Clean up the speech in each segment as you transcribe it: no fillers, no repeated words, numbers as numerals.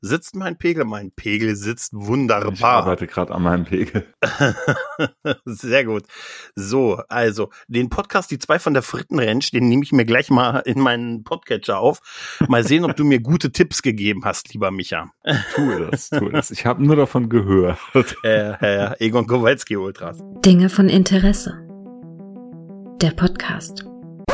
Sitzt mein Pegel? Mein Pegel sitzt wunderbar. Ich arbeite gerade an meinem Pegel. Sehr gut. So, also, den Podcast Die zwei von der Frittenranch, den nehme ich mir gleich mal in meinen Podcatcher auf. Mal sehen, ob du mir gute Tipps gegeben hast, lieber Micha. Tue das. Ich habe nur davon gehört. Egon Kowalski Ultras. Dinge von Interesse. Der Podcast.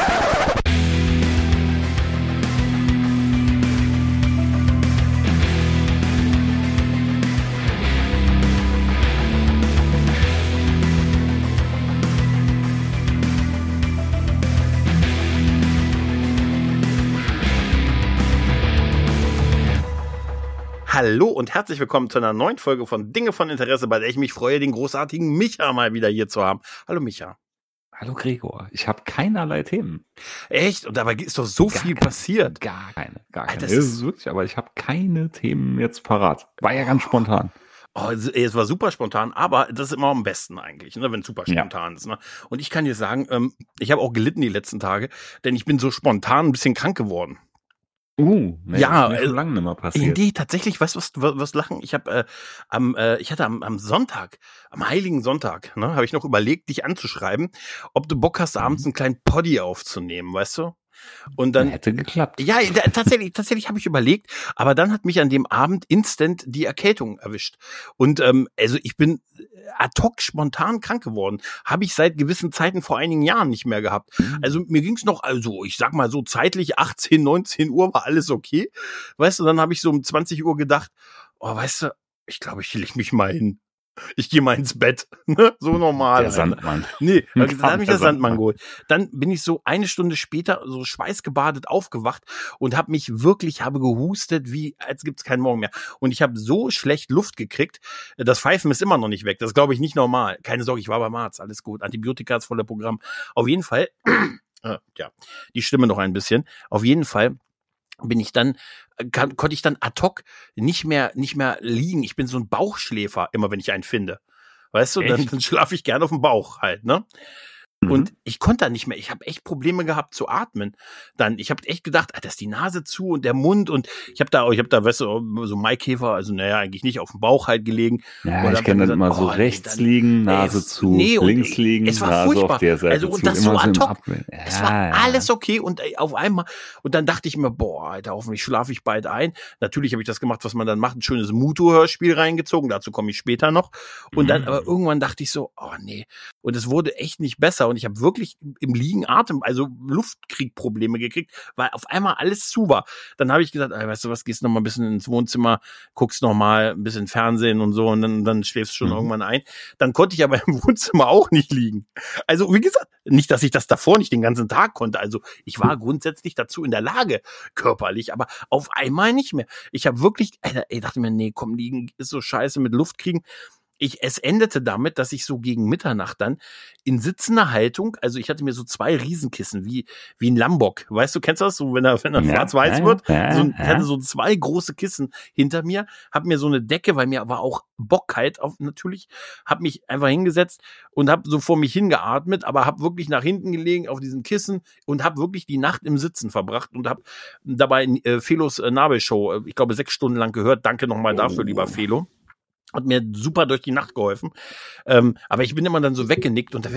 Hallo und herzlich willkommen zu einer neuen Folge von Dinge von Interesse, bei der ich mich freue, den großartigen Micha mal wieder hier zu haben. Hallo Micha. Hallo Gregor, ich habe keinerlei Themen. Echt? Und dabei ist doch so viel passiert. Gar keine. Alter, Das ist wirklich, aber ich habe keine Themen jetzt parat. War ja ganz spontan. Oh, es war super spontan, aber das ist immer am besten eigentlich, ne, wenn es super spontan ist. Ne? Und ich kann dir sagen, ich habe auch gelitten die letzten Tage, denn ich bin so spontan ein bisschen krank geworden. Ja, das ist schon lange nicht mehr passiert. Nee, tatsächlich, weißt du, was lachen? Ich habe ich hatte am Sonntag, am Heiligen Sonntag, ne, habe ich noch überlegt, dich anzuschreiben, ob du Bock hast, abends einen kleinen Poddy aufzunehmen, weißt du? Und dann hätte geklappt. Ja, tatsächlich habe ich überlegt, aber dann hat mich an dem Abend instant die Erkältung erwischt. Und also ich bin ad hoc spontan krank geworden. Habe ich seit gewissen Zeiten vor einigen Jahren nicht mehr gehabt. Also mir ging's noch, also ich sag mal so zeitlich 18, 19 Uhr war alles okay. Weißt du, dann habe ich so um 20 Uhr gedacht, oh, weißt du, ich glaube, ich leg mich mal hin. Ich gehe mal ins Bett, ne? So normal. Der Sandmann. Nee, dann hat mich der Sandmann geholt. Dann bin ich so eine Stunde später so schweißgebadet aufgewacht und habe gehustet, wie als gibt's keinen Morgen mehr. Und ich habe so schlecht Luft gekriegt, das Pfeifen ist immer noch nicht weg. Das ist, glaube ich, nicht normal. Keine Sorge, ich war beim Arzt, alles gut. Antibiotika ist voller Programm. Auf jeden Fall, ja, die Stimme noch ein bisschen. Auf jeden Fall bin ich dann, konnte ich dann ad hoc nicht mehr liegen. Ich bin so ein Bauchschläfer, immer wenn ich einen finde. Weißt du, dann schlafe ich gerne auf dem Bauch halt, ne? Und ich konnte da nicht mehr. Ich habe echt Probleme gehabt zu atmen. Dann, ich habe echt gedacht, da ist die Nase zu und der Mund und ich habe da, weißt du, so Maikäfer, also naja, eigentlich nicht auf dem Bauch halt gelegen. Ja, ich kenne das immer so rechts liegen, Nase zu, links liegen, es war Nase furchtbar. auf der Seite also, und zu. das so ad hoc. Es war Ja. alles okay und auf einmal, und dann dachte ich mir, boah, Alter, hoffentlich schlafe ich bald ein. Natürlich habe ich das gemacht, was man dann macht, ein schönes Mutu-Hörspiel reingezogen, dazu komme ich später noch. Und dann, aber irgendwann dachte ich so, oh nee. Und es wurde echt nicht besser und ich habe wirklich im Liegen Luftkriegprobleme gekriegt, weil auf einmal alles zu war. Dann habe ich gesagt, weißt du was, gehst noch mal ein bisschen ins Wohnzimmer, guckst noch mal ein bisschen Fernsehen und so und dann schläfst du schon irgendwann ein. Dann konnte ich aber im Wohnzimmer auch nicht liegen. Also wie gesagt, nicht, dass ich das davor nicht den ganzen Tag konnte. Also ich war grundsätzlich dazu in der Lage, körperlich, aber auf einmal nicht mehr. Ich habe wirklich, dachte mir, nee, komm, liegen ist so scheiße mit Luft kriegen. Es endete damit, dass ich so gegen Mitternacht dann in sitzender Haltung, also ich hatte mir so 2 Riesenkissen, wie ein Lambok, weißt du, kennst du das, so wenn er schwarz-weiß wird? Ich hatte so 2 große Kissen hinter mir, hab mir so eine Decke, weil mir war auch Bockkalt natürlich, hab mich einfach hingesetzt und hab so vor mich hingeatmet, aber hab wirklich nach hinten gelegen auf diesen Kissen und hab wirklich die Nacht im Sitzen verbracht und hab dabei Felos Nabelshow, ich glaube 6 Stunden lang gehört. Danke nochmal dafür, lieber Felo. Hat mir super durch die Nacht geholfen. Aber ich bin immer dann so weggenickt und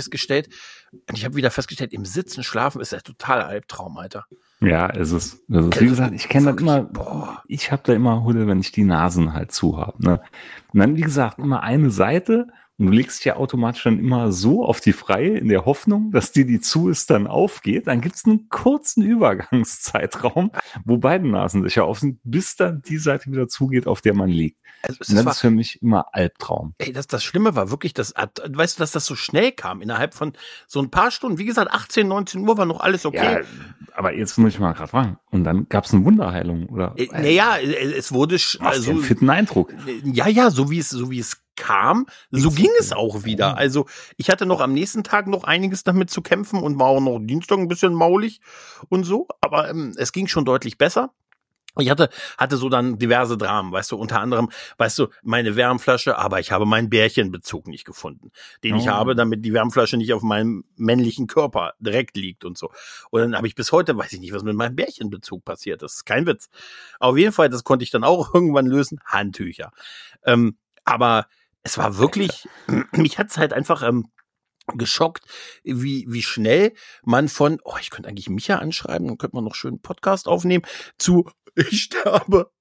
ich habe wieder festgestellt, im Sitzen schlafen ist ja total Albtraum, Alter. Ja, es ist. Wie gesagt, ich kenne das immer, ich habe da immer Hude, wenn ich die Nasen halt zu habe. Ne? Und dann, wie gesagt, immer eine Seite und du legst dich ja automatisch dann immer so auf die freie, in der Hoffnung, dass die zu ist, dann aufgeht. Dann gibt's einen kurzen Übergangszeitraum, wo beide Nasen sicher auf sind, bis dann die Seite wieder zugeht, auf der man liegt. Also das ist für mich immer Albtraum. Das Schlimme war wirklich, weißt du, dass das so schnell kam, innerhalb von so ein paar Stunden. Wie gesagt, 18, 19 Uhr war noch alles okay. Ja, aber jetzt muss ich mal gerade fragen. Und dann gab's eine Wunderheilung, oder? Naja, es wurde also einen fitten Eindruck. Ja, so wie es kam, so ging es auch wieder. Also ich hatte noch am nächsten Tag noch einiges damit zu kämpfen und war auch noch Dienstag ein bisschen maulig und so, aber es ging schon deutlich besser. Ich hatte so dann diverse Dramen, weißt du, unter anderem, weißt du, meine Wärmflasche, aber ich habe meinen Bärchenbezug nicht gefunden, den ich habe, damit die Wärmflasche nicht auf meinem männlichen Körper direkt liegt und so. Und dann habe ich bis heute, weiß ich nicht, was mit meinem Bärchenbezug passiert. Das ist kein Witz. Auf jeden Fall, das konnte ich dann auch irgendwann lösen. Handtücher. Aber es war wirklich, mich hat's halt einfach geschockt, wie schnell man von, ich könnte eigentlich Micha anschreiben, dann könnte man noch schön einen Podcast aufnehmen, zu ich sterbe.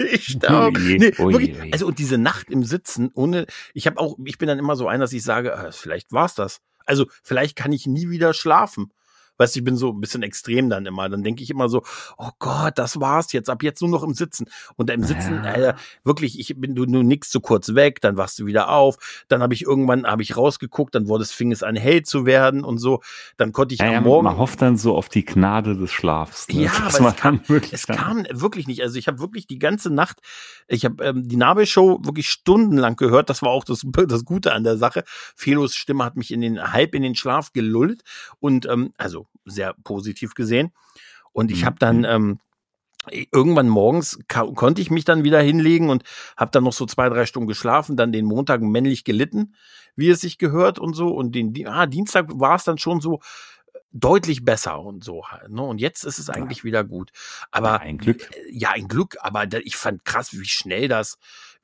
Wirklich. Also und diese Nacht im Sitzen, ich bin dann immer so einer, dass ich sage, vielleicht war's das. Also vielleicht kann ich nie wieder schlafen. Weißt du, ich bin so ein bisschen extrem dann immer. Dann denke ich immer so, oh Gott, das war's jetzt. Ab jetzt nur noch im Sitzen. Und im Sitzen, Alter, wirklich, du nickst so kurz weg, dann wachst du wieder auf. Dann habe ich rausgeguckt, dann fing es an hell zu werden und so. Dann konnte ich am Morgen. Man hofft dann so auf die Gnade des Schlafs. Ne? Ja, aber es kam wirklich nicht. Also ich habe wirklich die ganze Nacht, ich habe die Nabelshow wirklich stundenlang gehört. Das war auch das Gute an der Sache. Felos Stimme hat mich halb in den Schlaf gelullt und also sehr positiv gesehen. Und ich habe dann irgendwann morgens konnte ich mich dann wieder hinlegen und habe dann noch so 2-3 Stunden geschlafen, dann den Montag männlich gelitten, wie es sich gehört und so. Und Dienstag war es dann schon so deutlich besser und so halt. Ne? Und jetzt ist es eigentlich wieder gut. Aber ein Glück. Ja, ein Glück. Aber ich fand krass, wie schnell das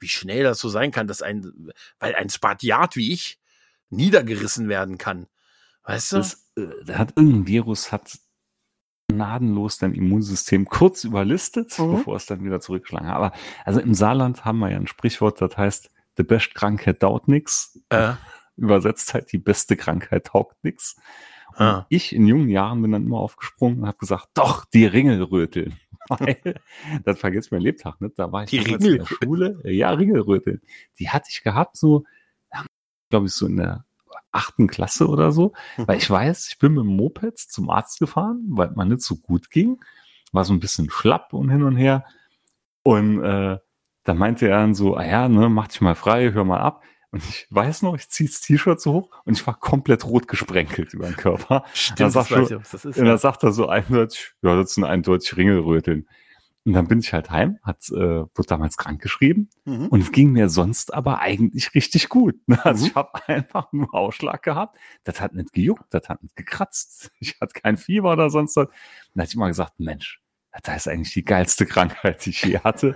so sein kann, weil ein Spartiat wie ich niedergerissen werden kann. Weißt du? Irgendein Virus hat gnadenlos dein Immunsystem kurz überlistet, bevor es dann wieder zurückgeschlagen hat. Aber also im Saarland haben wir ja ein Sprichwort, das heißt, die beste Krankheit taugt nix. Übersetzt halt, die beste Krankheit taugt nix. Und ich in jungen Jahren bin dann immer aufgesprungen und habe gesagt, doch, die Ringelröteln. Weil, das vergisst mein Lebtag nicht. Da war ich damals in der Schule. Ja, Ringelröteln. Die hatte ich gehabt, so, glaube ich, so in der 8. Klasse oder so, weil ich weiß, ich bin mit dem Moped zum Arzt gefahren, weil man nicht so gut ging, war so ein bisschen schlapp und hin und her und da meinte er dann so, mach dich mal frei, hör mal ab und ich weiß noch, ich ziehe das T-Shirt so hoch und ich war komplett rot gesprenkelt über den Körper. Stimmt, da sagt er so eindeutig, ja, das sind eindeutig Ringelröteln. Und dann bin ich halt heim, wurde damals krank geschrieben und es ging mir sonst aber eigentlich richtig gut. Also ich habe einfach nur Ausschlag gehabt, das hat nicht gejuckt, das hat nicht gekratzt, ich hatte kein Fieber oder sonst was. Und da hatte ich mal gesagt, Mensch, das ist eigentlich die geilste Krankheit, die ich je hatte.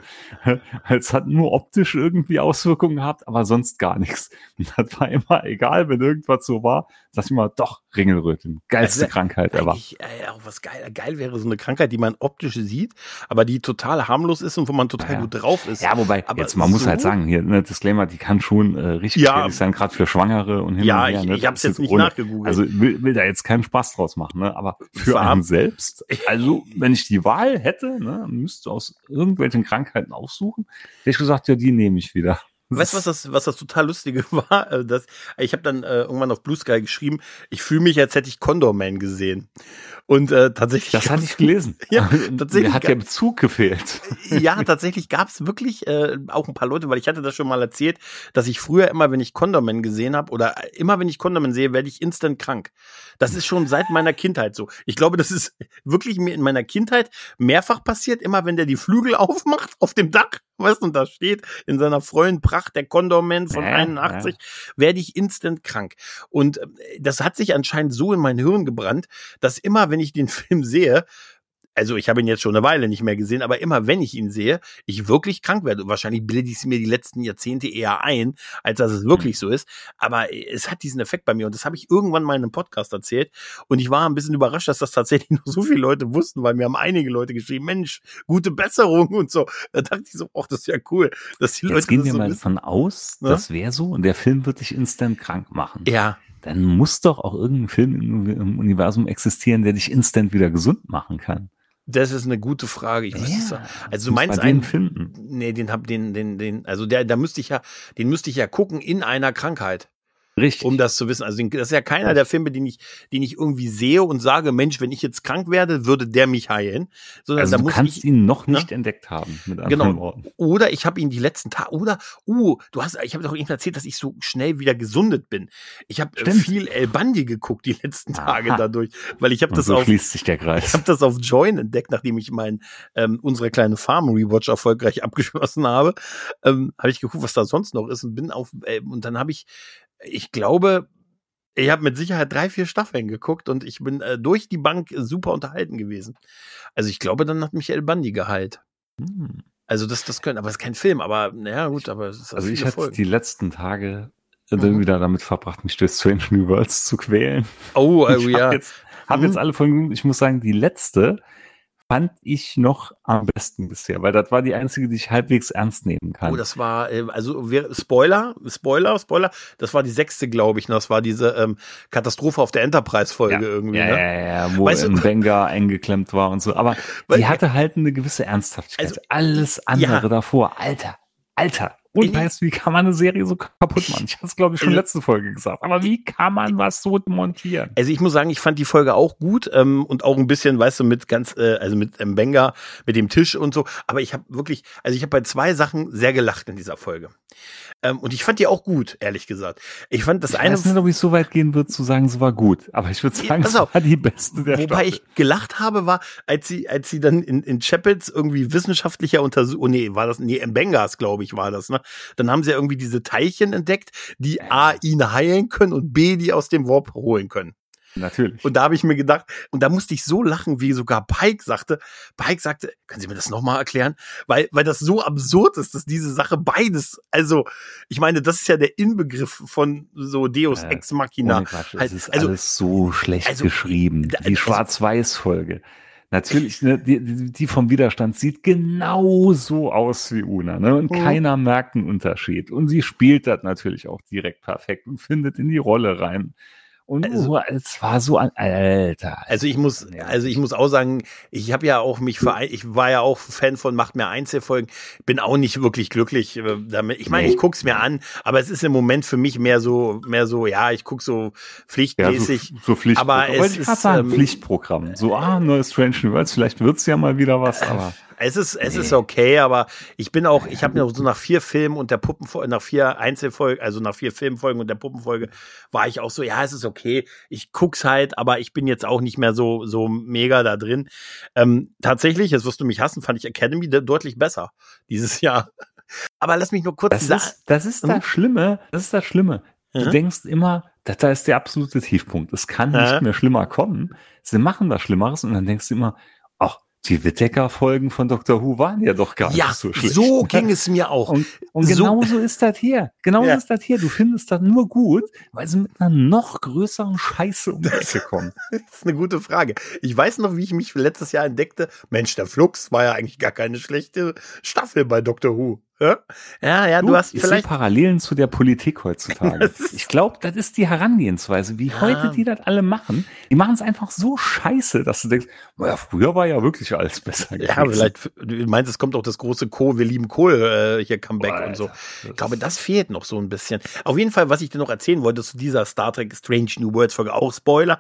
Es hat nur optisch irgendwie Auswirkungen gehabt, aber sonst gar nichts. Und das war immer egal, wenn irgendwas so war, sag ich immer, doch, Ringelröteln, geilste Krankheit ever. Auch was geil wäre, so eine Krankheit, die man optisch sieht, aber die total harmlos ist und wo man total gut drauf ist. Ja, wobei, aber jetzt, man muss halt sagen, hier, ne, Disclaimer, die kann schon richtig gefährlich sein, gerade für Schwangere und hin und her. Ich hab's jetzt nicht nachgegoogelt. Also will da jetzt keinen Spaß draus machen, ne? Aber für einen selbst, also wenn ich die Wahl hätte, ne, müsste aus irgendwelchen Krankheiten aussuchen, hätte ich gesagt, ja, die nehme ich wieder. Weißt du, was das total Lustige war? Ich habe dann irgendwann auf Blue Sky geschrieben, ich fühle mich, als hätte ich Condor Man gesehen. Und tatsächlich. Das hatte ich gelesen. Ja, tatsächlich. Mir hat der Bezug gefehlt. Ja, tatsächlich gab es wirklich auch ein paar Leute, weil ich hatte das schon mal erzählt, dass ich früher immer, wenn ich Condor Man gesehen habe, oder immer, wenn ich Condor Man sehe, werde ich instant krank. Das ist schon seit meiner Kindheit so. Ich glaube, das ist wirklich mir in meiner Kindheit mehrfach passiert, immer wenn der die Flügel aufmacht auf dem Dach, weißt du, und da steht in seiner vollen Pracht der Condor Man von 81, werde ich instant krank. Und das hat sich anscheinend so in mein Hirn gebrannt, dass immer, wenn ich den Film sehe, also ich habe ihn jetzt schon eine Weile nicht mehr gesehen, aber immer wenn ich ihn sehe, ich wirklich krank werde. Und wahrscheinlich bilde ich es mir die letzten Jahrzehnte eher ein, als dass es wirklich so ist. Aber es hat diesen Effekt bei mir und das habe ich irgendwann mal in einem Podcast erzählt und ich war ein bisschen überrascht, dass das tatsächlich noch so viele Leute wussten, weil mir haben einige Leute geschrieben, Mensch, gute Besserung und so. Da dachte ich so, das ist ja cool, dass die Leute jetzt gehen wir so mal wissen. davon aus, das wäre so und der Film wird dich instant krank machen. Ja. Dann muss doch auch irgendein Film im Universum existieren, der dich instant wieder gesund machen kann. Das ist eine gute Frage. Ich wüsste es ja. Also du meinst einen finden? Nee, den müsste ich ja gucken in einer Krankheit. Richtig. Um das zu wissen. Also das ist ja keiner der Filme, den ich irgendwie sehe und sage, Mensch, wenn ich jetzt krank werde, würde der mich heilen. Sondern Also da du muss kannst ich, ihn noch nicht entdeckt haben, mit anderen Worten. Oder ich habe ihn die letzten Tage, ich habe doch eben erzählt, dass ich so schnell wieder gesundet bin. Ich habe viel El Bandi geguckt die letzten Tage dadurch, weil ich habe das schließt sich der Kreis. Ich habe das auf Join entdeckt, nachdem ich unsere kleine Farm Rewatch erfolgreich abgeschlossen habe. Habe ich geguckt, was da sonst noch ist und bin und dann habe ich glaube, ich habe mit Sicherheit 3-4 Staffeln geguckt und ich bin durch die Bank super unterhalten gewesen. Also ich glaube, dann hat mich El Bandi geheilt. Also das können, aber es ist kein Film, aber naja gut, aber es ist also ich hatte die letzten Tage wieder damit verbracht, mich durch Strange New Worlds zu quälen. Ich habe jetzt alle Folgen, ich muss sagen, die letzte fand ich noch am besten bisher, weil das war die einzige, die ich halbwegs ernst nehmen kann. Das war, Spoiler, das war die 6., glaube ich, das war diese Katastrophe auf der Enterprise-Folge irgendwie. Ja, wo Mbenga eingeklemmt war und so, aber die hatte halt eine gewisse Ernsthaftigkeit. Also, alles andere davor, Alter. Und weißt du, wie kann man eine Serie so kaputt machen? Ich hatte es, glaube ich, schon letzte Folge gesagt. Aber wie kann man was so montieren? Also ich muss sagen, ich fand die Folge auch gut und auch ein bisschen, weißt du, mit mit Mbenga, mit dem Tisch und so. Aber ich habe bei 2 Sachen sehr gelacht in dieser Folge. Und ich fand die auch gut, ehrlich gesagt. Ich fand das eine. Ich weiß nicht, ob ich so weit gehen würde, zu sagen, sie war gut. Aber ich würde sagen, es war die beste der Staffel. Wobei ich gelacht habe, war, als sie dann in Chapels irgendwie wissenschaftlicher Untersuchung, Mbengas, glaube ich, war das, ne? Dann haben sie ja irgendwie diese Teilchen entdeckt, die A, ihn heilen können und B, die aus dem Warp holen können. Natürlich. Und da habe ich mir gedacht, und da musste ich so lachen, wie sogar Pike sagte, können Sie mir das nochmal erklären? Weil das so absurd ist, dass diese Sache beides, also, ich meine, das ist ja der Inbegriff von so Deus Ex Machina. Das ist alles so schlecht geschrieben. Die Schwarz-Weiß-Folge. Natürlich, ne, die vom Widerstand sieht genauso aus wie Una, ne? Und keiner merkt einen Unterschied. Und sie spielt das natürlich auch direkt perfekt und findet in die Rolle rein. Und es war so Alter. Also ich muss auch sagen, ich war ja auch Fan von Macht mehr Einzelfolgen, bin auch nicht wirklich glücklich damit. Ich meine, ich guck's mir an, aber es ist im Moment für mich mehr so, ja, ich guck so pflichtmäßig. Ja, so Pflichtprogramm. Aber es ist ein Pflichtprogramm. So, neues Strange New Worlds, vielleicht wird's ja mal wieder was, aber. Es ist okay, aber ich habe mir so nach 4 Filmen und nach 4 Einzelfolgen, also nach 4 Filmfolgen und der Puppenfolge, war ich auch so, ja, es ist okay, ich guck's halt, aber ich bin jetzt auch nicht mehr so mega da drin. Tatsächlich, jetzt wirst du mich hassen, fand ich Academy deutlich besser dieses Jahr. Aber lass mich nur kurz sagen. Das ist das Schlimme. Du denkst immer, da ist der absolute Tiefpunkt. Es kann nicht mehr schlimmer kommen. Sie machen was Schlimmeres und dann denkst du immer, ach, die Whittaker-Folgen von Dr. Who waren ja doch gar nicht so schlecht. Ja, so ging es mir auch. Und genauso ist das hier. Ist das hier. Du findest das nur gut, weil sie mit einer noch größeren Scheiße um die Ecke kommen. Das ist eine gute Frage. Ich weiß noch, wie ich mich letztes Jahr entdeckte. Mensch, der Flux war ja eigentlich gar keine schlechte Staffel bei Dr. Who. Ja, du hast vielleicht Parallelen zu der Politik heutzutage. Ich glaube, das ist die Herangehensweise, wie heute die das alle machen. Die machen es einfach so scheiße, dass du denkst, naja, früher war ja wirklich alles besser gewesen. Ja, vielleicht, du meinst, es kommt auch das große wir lieben Kohl hier Comeback und so. Ich glaube, das fehlt noch so ein bisschen. Auf jeden Fall, was ich dir noch erzählen wollte zu dieser Star Trek Strange New Worlds Folge, auch Spoiler,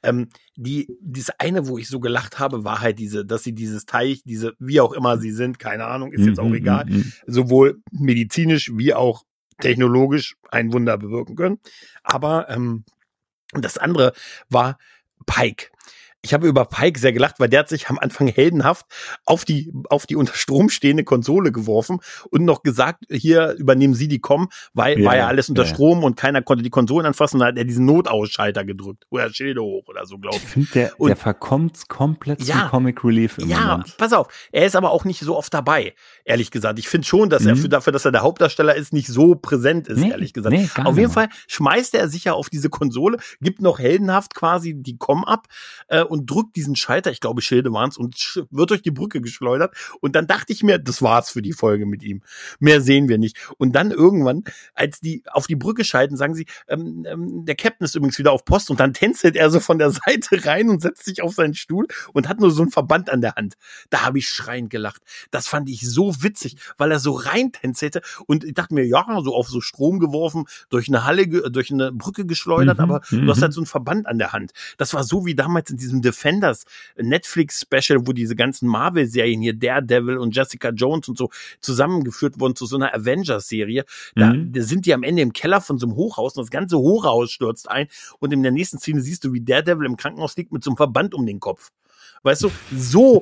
diese eine, wo ich so gelacht habe, war halt dass sie dieses Teich, wie auch immer sie sind, keine Ahnung, ist jetzt auch egal, sowohl medizinisch wie auch technologisch ein Wunder bewirken können. Aber das andere war Pike. Ich habe über Pike sehr gelacht, weil der hat sich am Anfang heldenhaft auf die unter Strom stehende Konsole geworfen und noch gesagt, hier übernehmen Sie die COM, weil war ja alles unter Strom und keiner konnte die Konsolen anfassen. Dann hat er diesen Notausschalter gedrückt oder Schilde hoch oder so, glaube ich. Ich finde, der verkommt komplett zum Comic Relief im Moment. Pass auf, er ist aber auch nicht so oft dabei, ehrlich gesagt. Ich finde schon, dass er dafür, dass er der Hauptdarsteller ist, nicht so präsent ist, ehrlich gesagt. Auf jeden Fall schmeißt er sich ja auf diese Konsole, gibt noch heldenhaft quasi die COM ab und drückt diesen Schalter, ich glaube Schilde waren's, und wird durch die Brücke geschleudert. Und dann dachte ich mir, das war's für die Folge mit ihm. Mehr sehen wir nicht. Und dann irgendwann, als die auf die Brücke schalten, sagen sie, der Captain ist übrigens wieder auf Post, und dann tänzelt er so von der Seite rein und setzt sich auf seinen Stuhl und hat nur so einen Verband an der Hand. Da habe ich schreiend gelacht. Das fand ich so witzig, weil er so reintänzelte, und ich dachte mir, ja, so auf so Strom geworfen, durch eine Halle, durch eine Brücke geschleudert, aber du hast halt so einen Verband an der Hand. Das war so wie damals in diesem Defenders Netflix-Special, wo diese ganzen Marvel-Serien hier, Daredevil und Jessica Jones und so zusammengeführt wurden zu so einer Avengers-Serie. Da sind die am Ende im Keller von so einem Hochhaus, und das ganze Hochhaus stürzt ein, und in der nächsten Szene siehst du, wie Daredevil im Krankenhaus liegt mit so einem Verband um den Kopf. Weißt du, so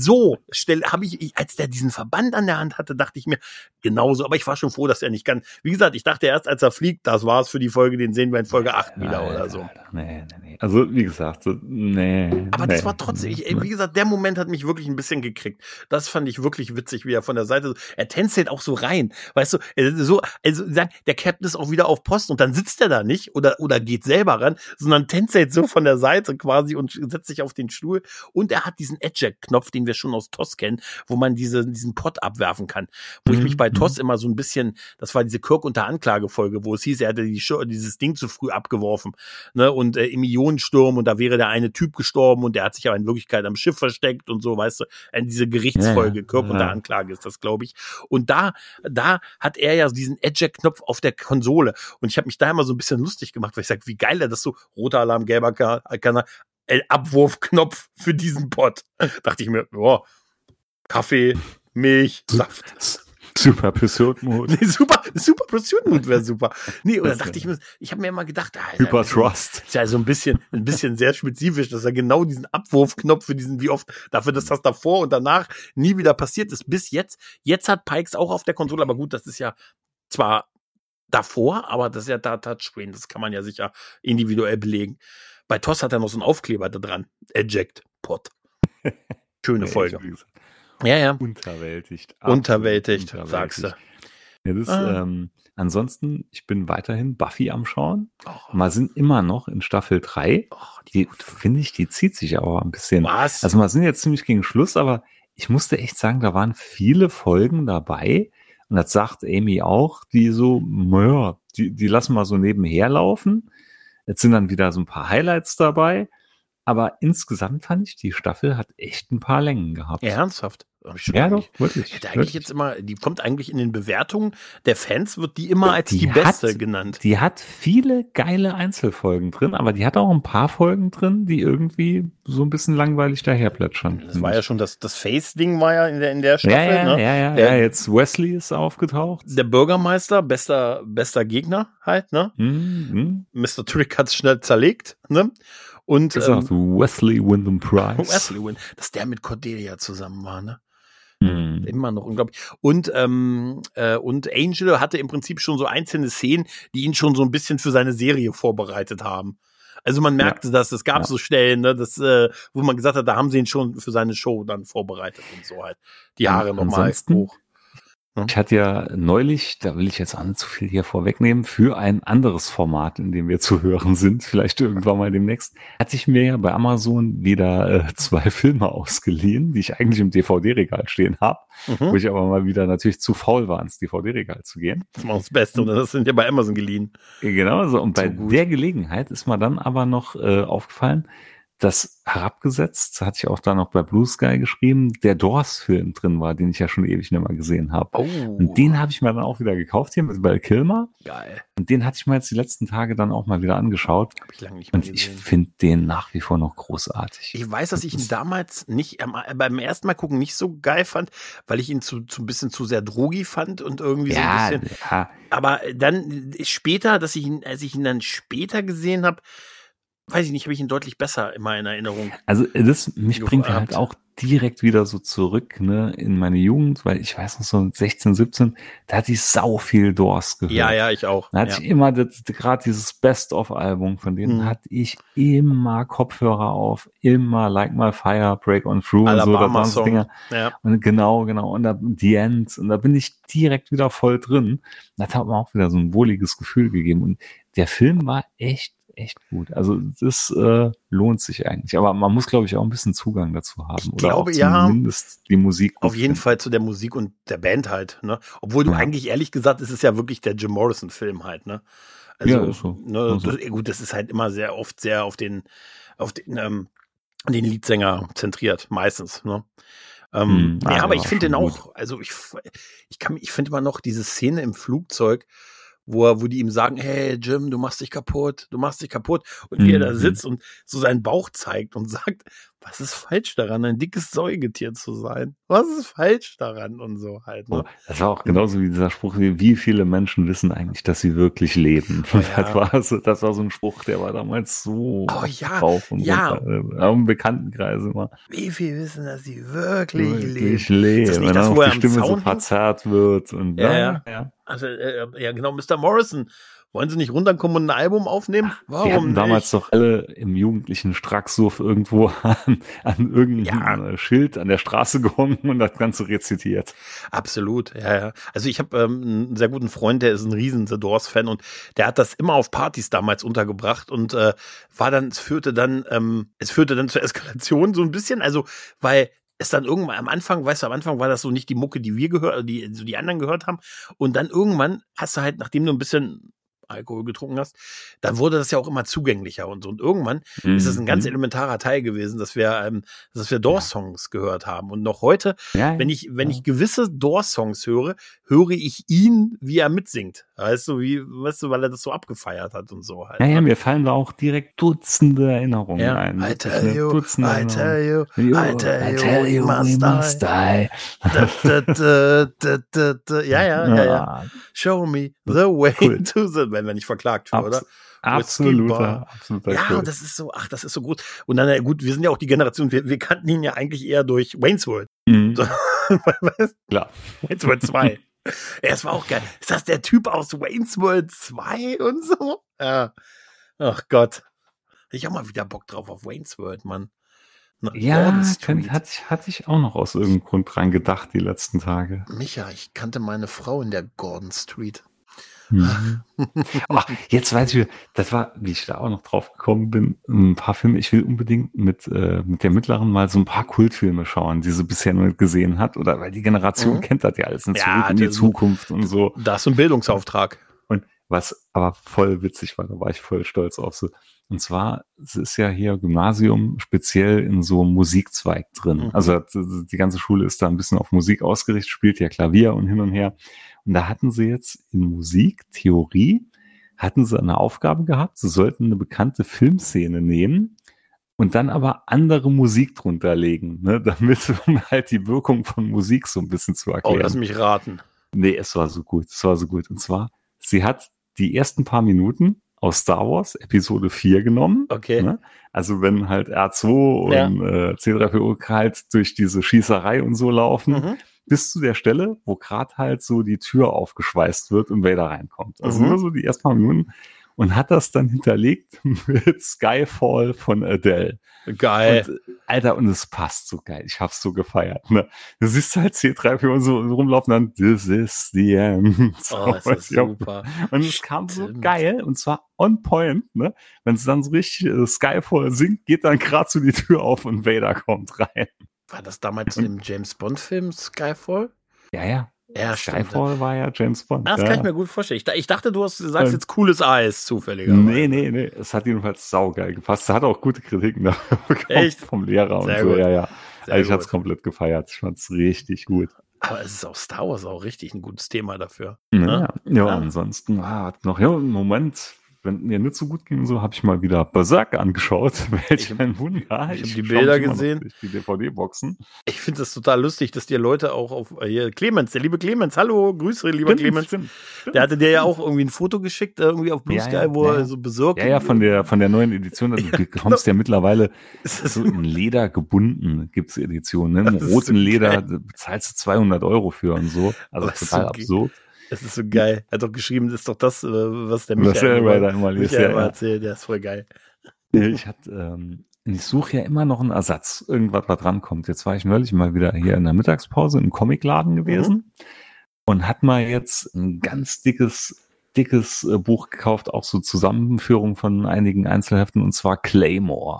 habe ich, als der diesen Verband an der Hand hatte, dachte ich mir, genauso, aber ich war schon froh, dass er nicht kann. Wie gesagt, ich dachte erst, als er fliegt, das war's für die Folge, den sehen wir in Folge 8 wieder oder so. Nee. Also, wie gesagt, Aber das war trotzdem, wie gesagt, der Moment hat mich wirklich ein bisschen gekriegt. Das fand ich wirklich witzig, wie er von der Seite, er tänzelt auch so rein, weißt du, also der Captain ist auch wieder auf Post, und dann sitzt er da nicht oder geht selber ran, sondern tänzelt so von der Seite quasi und setzt sich auf den Stuhl. Und er hat diesen Eject-Knopf, den wir schon aus TOS kennen, wo man diesen Pot abwerfen kann. Wo ich mich bei TOS immer so ein bisschen, das war diese Kirk unter Anklage-Folge, wo es hieß, er hatte dieses Ding zu früh abgeworfen, ne, und im Ionensturm, und da wäre der eine Typ gestorben, und der hat sich aber in Wirklichkeit am Schiff versteckt und so, weißt du, diese Gerichtsfolge, Kirk unter Anklage ist das, glaube ich. Und da hat er ja diesen Eject-Knopf auf der Konsole, und ich habe mich da immer so ein bisschen lustig gemacht, weil ich sage, wie geil er das so, roter Alarm, gelber Kanal, Abwurfknopf für diesen Pot. Dachte ich mir, boah, Kaffee, Milch, Saft. Super Pursuit Mode. Nee, super Pursuit Mode wäre super. Nee, oder dachte ich mir, ich habe mir immer gedacht, Hyper Trust. Ist ja so ein bisschen sehr spezifisch, dass er genau diesen Abwurfknopf für diesen, wie oft, dafür, dass das davor und danach nie wieder passiert ist, bis jetzt. Jetzt hat Pikes auch auf der Konsole, aber gut, das ist ja zwar davor, aber das ist ja da Touchscreen, das kann man ja sicher individuell belegen. Bei TOS hat er noch so einen Aufkleber da dran. Eject Pot. Schöne Folge. Ja. Unterwältigt, sagst du. Ja, das, ansonsten, ich bin weiterhin Buffy am Schauen. Wir sind immer noch in Staffel 3. Die, finde ich, die zieht sich aber ein bisschen. Was? Also wir sind jetzt ziemlich gegen Schluss, aber ich musste echt sagen, da waren viele Folgen dabei. Und das sagt Amy auch, die so, naja, die lassen wir so nebenher laufen. Jetzt sind dann wieder so ein paar Highlights dabei. Aber insgesamt fand ich, die Staffel hat echt ein paar Längen gehabt. Ernsthaft? Ja, doch, wirklich. Hätte eigentlich jetzt immer, die kommt eigentlich in den Bewertungen der Fans, wird die immer als die beste genannt. Die hat viele geile Einzelfolgen drin, aber die hat auch ein paar Folgen drin, die irgendwie so ein bisschen langweilig daherplätschern. Das war ja schon das Face-Ding war ja in der Staffel. Ja, jetzt Wesley ist aufgetaucht. Der Bürgermeister, bester Gegner halt, ne? Mr. Trick hat's schnell zerlegt, ne? Und Wesley Wyndham Price. Dass der mit Cordelia zusammen war, ne? Immer noch unglaublich. Und Angel hatte im Prinzip schon so einzelne Szenen, die ihn schon so ein bisschen für seine Serie vorbereitet haben. Also man merkte das, es gab so Stellen, ne, wo man gesagt hat, da haben sie ihn schon für seine Show dann vorbereitet und so halt. Die Haare nochmal hoch. Ich hatte ja neulich, da will ich jetzt auch nicht zu viel hier vorwegnehmen, für ein anderes Format, in dem wir zu hören sind, vielleicht irgendwann mal demnächst, hatte ich mir ja bei Amazon wieder 2 Filme ausgeliehen, die ich eigentlich im DVD-Regal stehen habe, wo ich aber mal wieder natürlich zu faul war, ins DVD-Regal zu gehen. Das war das Beste, und das sind ja bei Amazon geliehen. Genau, so. Und bei der Gelegenheit ist mir dann aber noch aufgefallen, dass herabgesetzt, hatte ich auch da noch bei Blue Sky geschrieben, der Doors-Film drin war, den ich ja schon ewig nicht mehr gesehen habe. Und den habe ich mir dann auch wieder gekauft hier mit Val Kilmer. Geil. Und den hatte ich mir jetzt die letzten Tage dann auch mal wieder angeschaut. Hab ich lange nicht mehr gesehen. Und ich finde den nach wie vor noch großartig. Ich weiß, dass ich ihn damals nicht, beim ersten Mal gucken nicht so geil fand, weil ich ihn zu ein bisschen zu sehr drogi fand und irgendwie so ein bisschen. Ja. Aber dann später, als ich ihn dann später gesehen habe, weiß ich nicht, habe ich ihn deutlich besser immer in Erinnerung. Also mich bringt halt auch direkt wieder so zurück, ne, in meine Jugend, weil ich weiß noch so 16, 17, da hatte ich sau viel Doors gehört. Ja, ich auch. Da hatte ich immer gerade dieses Best-of-Album, von denen hatte ich immer Kopfhörer auf, immer Like My Fire, Break On Through und so, da waren so Dinger. Ja. Und genau, und da The End, und da bin ich direkt wieder voll drin. Das hat mir auch wieder so ein wohliges Gefühl gegeben, und der Film war echt echt gut. Also das lohnt sich eigentlich. Aber man muss, glaube ich, auch ein bisschen Zugang dazu haben. Ich glaube, ja. Zumindest die Musik gut Auf jeden finden. Fall zu der Musik und der Band halt, ne? Obwohl du eigentlich, ehrlich gesagt, es ist ja wirklich der Jim Morrison-Film halt, ne? Also, Ja, ist so. ne, Also. gut, das ist halt immer sehr oft sehr auf den Leadsänger zentriert, meistens, ne? Ja, aber ich finde den auch, also ich finde immer noch diese Szene im Flugzeug, wo die ihm sagen, hey Jim, du machst dich kaputt. Und wie er da sitzt und so seinen Bauch zeigt und sagt, was ist falsch daran, ein dickes Säugetier zu sein? Was ist falsch daran und so halt. Ne? Oh, das war auch genauso wie dieser Spruch, wie viele Menschen wissen eigentlich, dass sie wirklich leben. Oh, ja. Das war so ein Spruch, der war damals so drauf und runter, im Bekanntenkreis immer. Wie viel wissen, dass sie wirklich leben. Ist das nicht wenn das, auch wo er die am Stimme Zaun so verzerrt wird. Und ja. Also, ja, genau, Mr. Morrison. Wollen Sie nicht runterkommen und ein Album aufnehmen? Warum? Wir hatten damals doch alle im jugendlichen Stracksuff irgendwo an irgendein Schild an der Straße gehangen und das Ganze rezitiert. Absolut, ja. Also ich habe einen sehr guten Freund, der ist ein riesen The Doors-Fan und der hat das immer auf Partys damals untergebracht und es führte dann zur Eskalation so ein bisschen, also weil es dann irgendwann am Anfang war das so nicht die Mucke, die wir die anderen gehört haben und dann irgendwann hast du halt, nachdem du ein bisschen Alkohol getrunken hast, dann wurde das ja auch immer zugänglicher und so. Und irgendwann ist es ein ganz elementarer Teil gewesen, dass wir Doors-Songs gehört haben. Und noch heute, wenn ich gewisse Doors-Songs höre ich ihn, wie er mitsingt. Weißt du, weil er das so abgefeiert hat und so halt. Ja, mir fallen da auch direkt Dutzende Erinnerungen ein. I tell you, we must die. Ja. Show me the way to the, wenn wir nicht verklagt für, oder? Absoluter ja, das ist so gut. Und dann, gut, wir sind ja auch die Generation, wir kannten ihn ja eigentlich eher durch Wayne's World. Klar. Wayne's World 2. Es war auch geil. Ist das der Typ aus Wayne's World 2 und so? Ja. Ach Gott. Ich hab mal wieder Bock drauf auf Wayne's World, Mann. Hatte ich auch noch aus irgendeinem Grund dran gedacht die letzten Tage. Micha, ich kannte meine Frau in der Gordon Street. Jetzt weiß ich, das war, wie ich da auch noch drauf gekommen bin, ein paar Filme. Ich will unbedingt mit der Mittleren mal so ein paar Kultfilme schauen, die sie bisher noch nicht gesehen hat, oder weil die Generation kennt das ja alles, Zurück in die Zukunft und so. Das ist so ein Bildungsauftrag. Und was aber voll witzig war, da war ich voll stolz auf so. Und zwar, es ist ja hier Gymnasium speziell in so einem Musikzweig drin. Also die ganze Schule ist da ein bisschen auf Musik ausgerichtet, spielt ja Klavier und hin und her. Und da hatten sie jetzt in Musiktheorie, eine Aufgabe gehabt, sie sollten eine bekannte Filmszene nehmen und dann aber andere Musik drunter legen, ne, damit um halt die Wirkung von Musik so ein bisschen zu erklären. Oh, lass mich raten. Nee, es war so gut. Und zwar, sie hat die ersten paar Minuten aus Star Wars Episode 4 genommen. Okay. Ne? Also wenn halt R2 und C3PO halt durch diese Schießerei und so laufen, bis zu der Stelle, wo gerade halt so die Tür aufgeschweißt wird und Vader reinkommt. Also nur so die ersten paar Minuten. Und hat das dann hinterlegt mit Skyfall von Adele. Geil. Und, Alter, und es passt so geil. Ich hab's so gefeiert. Ne? Du siehst halt C3PO und so rumlaufen, dann This is the end. Oh, ist das super. Und es kam so geil und zwar on point. Ne? Wenn es dann so richtig Skyfall singt, geht dann gerade so die Tür auf und Vader kommt rein. War das damals im James Bond-Film Skyfall? Ja. Ja, Skyfall war ja James Bond. Das kann ich mir gut vorstellen. Ich dachte, du sagst jetzt cooles Eis, zufälliger. Nee. Es hat jedenfalls saugeil gepasst. Es hat auch gute Kritiken dafür bekommen vom Lehrer und so. Ja. Also ich hatte es komplett gefeiert. Ich fand es richtig gut. Aber es ist auch Star Wars auch richtig ein gutes Thema dafür. Ansonsten Moment. Wenn mir nicht so gut ging, so habe ich mal wieder Berserk angeschaut. Welch ein Wunder. Ich habe die Bilder gesehen. Die DVD-Boxen. Ich finde das total lustig, dass dir Leute auch auf Clemens, der liebe Clemens, hallo, Grüße, lieber Clemens. Stimmt. Der hatte dir ja auch irgendwie ein Foto geschickt, irgendwie auf Blue Sky, wo er so Berserk. Ja, von der neuen Edition. Also du bekommst ja mittlerweile so in Leder gebunden, gibt's Editionen. Ne? Im roten Leder bezahlst du 200 € für und so. Also total absurd. Es ist so geil. Er hat doch geschrieben, das ist doch das, was der Michael immer erzählt. Der ist voll geil. Ich suche ja immer noch einen Ersatz. Irgendwas, was rankommt. Jetzt war ich neulich mal wieder hier in der Mittagspause im Comicladen gewesen und hat mal jetzt ein ganz dickes dickes Buch gekauft, auch so Zusammenführung von einigen Einzelheften, und zwar Claymore.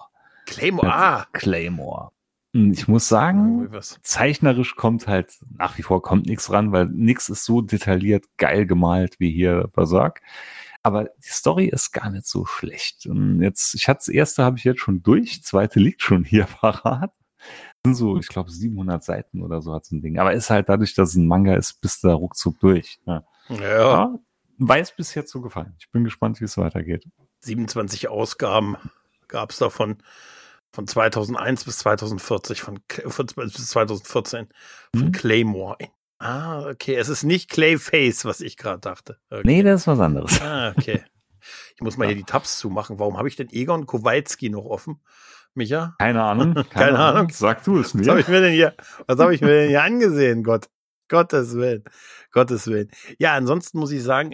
Claymore. Und ich muss sagen, zeichnerisch kommt halt nach wie vor nichts ran, weil nichts ist so detailliert geil gemalt wie hier Berserk. Aber die Story ist gar nicht so schlecht. Und jetzt, das erste habe ich jetzt schon durch, zweite liegt schon hier parat. Sind so, ich glaube, 700 Seiten oder so hat so ein Ding. Aber ist halt dadurch, dass es ein Manga ist, bist du da ruckzuck durch. Ja. Weiß bis jetzt so gefallen. Ich bin gespannt, wie es weitergeht. 27 Ausgaben gab es davon. Von 2001 bis 2040, bis 2014 von Claymore. Okay, es ist nicht Clayface, was ich gerade dachte. Okay. Nee, das ist was anderes. Okay. Ich muss mal hier die Tabs zumachen. Warum habe ich denn Egon Kowalski noch offen, Micha? Keine Ahnung. Keine Ahnung. Sag du es mir. Was habe ich mir denn hier angesehen? Gottes Willen. Ja, ansonsten muss ich sagen,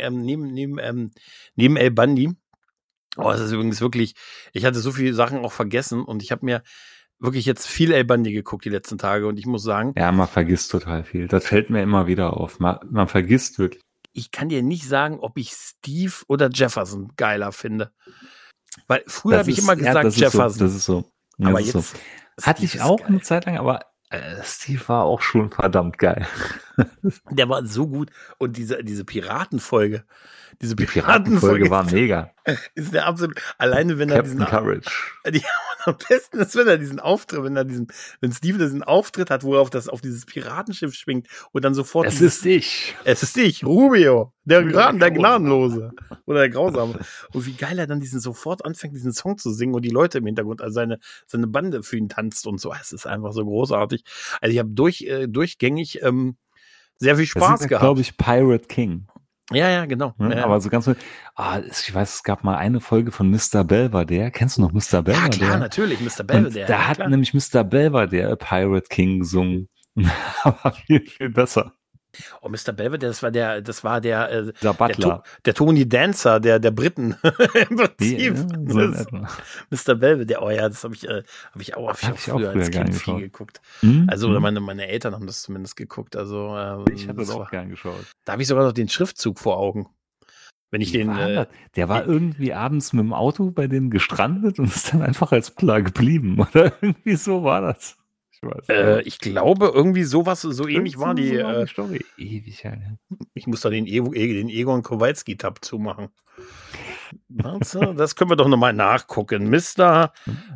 neben El Bandi, es ist übrigens wirklich, ich hatte so viele Sachen auch vergessen und ich habe mir wirklich jetzt viel El Bandi geguckt die letzten Tage und ich muss sagen. Ja, man vergisst total viel. Das fällt mir immer wieder auf. Man vergisst wirklich. Ich kann dir nicht sagen, ob ich Steve oder Jefferson geiler finde. Weil früher habe ich immer gesagt Jefferson. Das ist so. Aber jetzt. So. Hatte ich auch eine Zeit lang, aber Steve war auch schon verdammt geil. Der war so gut. Und diese Piratenfolge. Die Piratenfolge war mega. Ist der absolut, alleine wenn Captain Courage. Am besten ist, wenn er diesen Auftritt, wenn Steve diesen Auftritt hat, wo er auf dieses Piratenschiff schwingt und dann sofort. Es ist dich, Rubio, der Gnadenlose oder der Grausame. Und wie geil er dann sofort anfängt, diesen Song zu singen und die Leute im Hintergrund, also seine Bande für ihn tanzt und so. Es ist einfach so großartig. Also ich habe durchgängig sehr viel Spaß gehabt. Glaube ich, Pirate King. Ja, genau. Ja. Aber so ganz, ich weiß, es gab mal eine Folge von Mr. Belvedere. Kennst du noch Mr. Belvedere? Ja, klar, natürlich, Mr. Belvedere. Da hat nämlich Mr. Belvedere Pirate King gesungen. Aber viel, viel besser. Oh, Mr. Belvedere, das war der Butler. Der Tony Dancer, der Briten. Im Prinzip. Ja, Mr. Belvedere, das habe ich auch früher als Kind viel geguckt. Also, oder meine Eltern haben das zumindest geguckt. Also, ich habe das auch gern geschaut. Da habe ich sogar noch den Schriftzug vor Augen. Wenn ich der war irgendwie abends mit dem Auto bei denen gestrandet und ist dann einfach als Butler geblieben. Oder irgendwie so war das. Ich glaube, irgendwie sowas, so ähnlich war die Story. Ewig, ja. Ich muss da den Egon Kowalski-Tab zumachen. Das können wir doch nochmal nachgucken. Mr.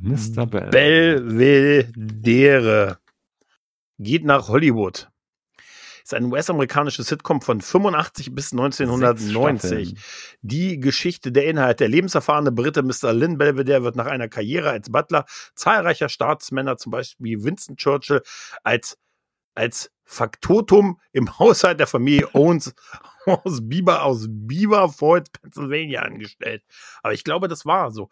Belvedere geht nach Hollywood. Ist ein US-amerikanisches Sitcom von 85 bis 1990. Die Geschichte, der Inhalt, der lebenserfahrene Brite Mr. Lynn Belvedere wird nach einer Karriere als Butler zahlreicher Staatsmänner, zum Beispiel Winston Churchill, als Faktotum im Haushalt der Familie Owens aus Beaver Falls, Pennsylvania angestellt. Aber ich glaube, das war so.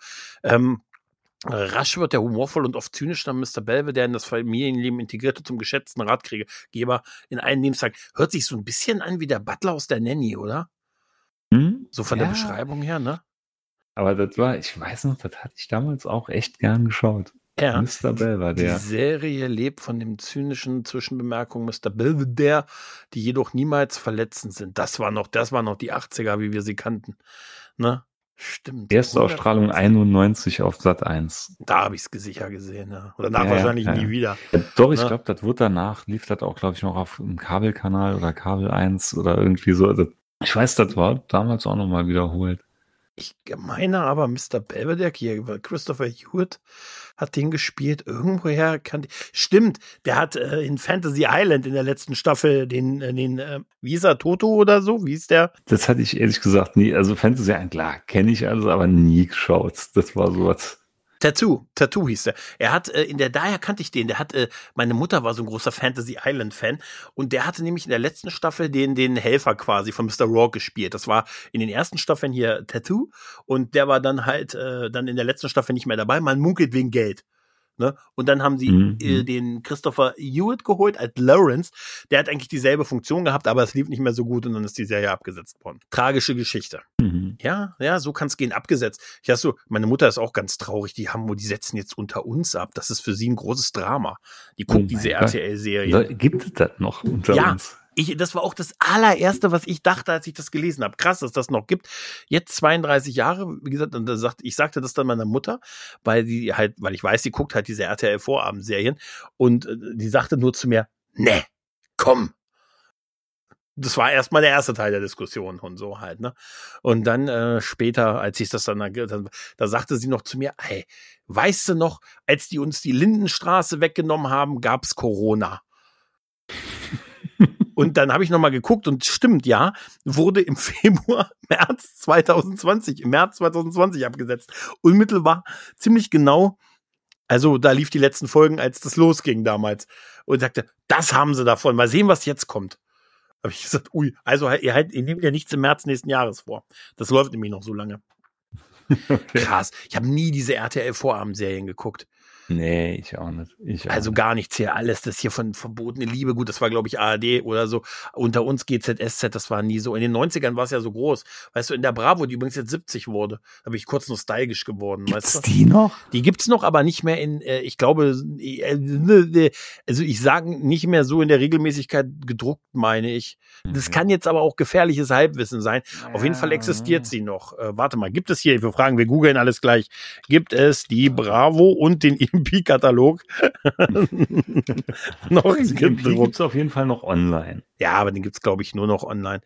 Rasch wird der humorvoll und oft zynisch dann Mr. Belvedere in das Familienleben integrierte zum geschätzten Ratgeber in einen Lebenstag. Hört sich so ein bisschen an wie der Butler aus der Nanny, oder? So von der Beschreibung her, ne? Aber ich weiß noch, das hatte ich damals auch echt gern geschaut. Ja. Mr. Belvedere. Die Serie lebt von dem zynischen Zwischenbemerkung Mr. Belvedere, die jedoch niemals verletzend sind. Das war noch die 80er, wie wir sie kannten. Ne? Stimmt. Erste Ausstrahlung 91 auf Sat.1. Da habe ich es sicher gesehen, ja. Oder wahrscheinlich nie wieder. Ja, doch, ich glaube, das wird danach, lief das auch, glaube ich, noch auf dem Kabelkanal oder Kabel 1 oder irgendwie so. Ich weiß, das war damals auch nochmal wiederholt. Ich meine aber, Mr. Belvedere, hier, Christopher Hewitt hat den gespielt. Irgendwoher stimmt, der hat in Fantasy Island in der letzten Staffel den wie hieß er, Toto oder so? Wie hieß der? Das hatte ich ehrlich gesagt nie. Also Fantasy Island, klar, kenne ich alles, aber nie geschaut. Das war sowas. Tattoo hieß der. Er hat daher kannte ich den. Der hat meine Mutter war so ein großer Fantasy Island Fan und der hatte nämlich in der letzten Staffel den Helfer quasi von Mr. Rourke gespielt. Das war in den ersten Staffeln hier Tattoo und der war dann halt dann in der letzten Staffel nicht mehr dabei. Man munkelt wegen Geld. Ne? Und dann haben sie den Christopher Hewitt geholt als Lawrence. Der hat eigentlich dieselbe Funktion gehabt, aber es lief nicht mehr so gut und dann ist die Serie abgesetzt worden. Tragische Geschichte. Ja, so kann es gehen. Abgesetzt. Meine Mutter ist auch ganz traurig. Die setzen jetzt Unter uns ab. Das ist für sie ein großes Drama. Die guckt diese RTL-Serie. Gibt es das noch unter uns? Das war auch das allererste, was ich dachte, als ich das gelesen habe. Krass, dass das noch gibt. Jetzt 32 Jahre, wie gesagt, und ich sagte das dann meiner Mutter, weil ich weiß, sie guckt halt diese RTL-Vorabendserien und die sagte nur zu mir, ne, komm. Das war erstmal der erste Teil der Diskussion und so halt, ne? Und dann später, als ich das dann, da sagte sie noch zu mir, hey, weißt du noch, als die uns die Lindenstraße weggenommen haben, gab's Corona. Und dann habe ich nochmal geguckt und stimmt, ja, wurde im März 2020 abgesetzt. Unmittelbar, ziemlich genau, also da lief die letzten Folgen, als das losging damals. Und sagte, das haben sie davon, mal sehen, was jetzt kommt. Habe ich gesagt, also ihr nehmt ja nichts im März nächsten Jahres vor. Das läuft nämlich noch so lange. Okay. Krass, ich habe nie diese RTL-Vorabendserien geguckt. Nee, ich auch nicht. Also gar nichts hier, alles das hier von verbotene Liebe, gut, das war glaube ich ARD oder so, unter uns GZSZ, das war nie so. In den 90ern war es ja so groß, weißt du, in der Bravo, die übrigens jetzt 70 wurde, da bin ich kurz nostalgisch geworden. Gibt's weißt du? Die noch? Die gibt's noch, aber nicht mehr ich glaube, also ich sage nicht mehr so in der Regelmäßigkeit gedruckt, meine ich. Das kann jetzt aber auch gefährliches Halbwissen sein. Auf jeden Fall existiert sie noch. Warte mal, gibt es hier, wir googeln alles gleich, gibt es die Bravo und den MP-Katalog noch den gibt's auf jeden Fall noch online. Ja, aber den gibt's glaube ich nur noch online.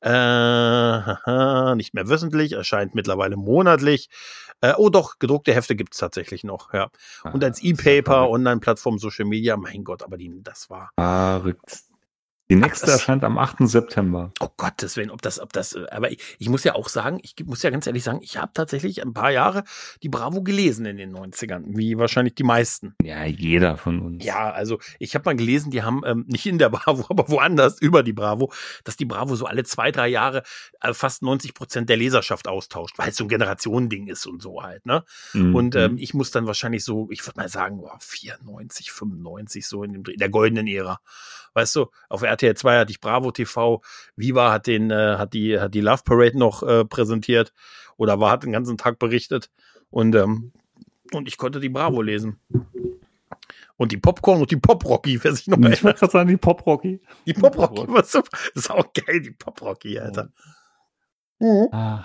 Nicht mehr wöchentlich, erscheint mittlerweile monatlich. Doch, gedruckte Hefte gibt's tatsächlich noch, ja. Und als E-Paper, Online-Plattform, Social Media, mein Gott, aber das war verrückt. Die nächste erscheint am 8. September. Oh Gottes Willen, ob das, aber ich muss ja auch sagen, ich muss ja ganz ehrlich sagen, ich habe tatsächlich ein paar Jahre die Bravo gelesen in den 90ern, wie wahrscheinlich die meisten. Ja, jeder von uns. Ja, also ich habe mal gelesen, die haben nicht in der Bravo, aber woanders über die Bravo, dass die Bravo so alle 2-3 Jahre fast 90% der Leserschaft austauscht, weil es so ein Generationending ist und so halt, ne? Mhm. Und ich muss dann wahrscheinlich so, ich würde mal sagen, 94, 95 so in der goldenen Ära. Weißt du, auf RTL 2 hatte ich Bravo TV, Viva hat die Love Parade noch präsentiert oder hat den ganzen Tag berichtet und ich konnte die Bravo lesen. Und die Popcorn und die Pop-Rocky, wer sich noch erinnert. Ich wollte gerade sagen, die Pop-Rocky. Die Pop-Rocky war super. Das ist auch geil, die Pop-Rocky, Alter. Ach.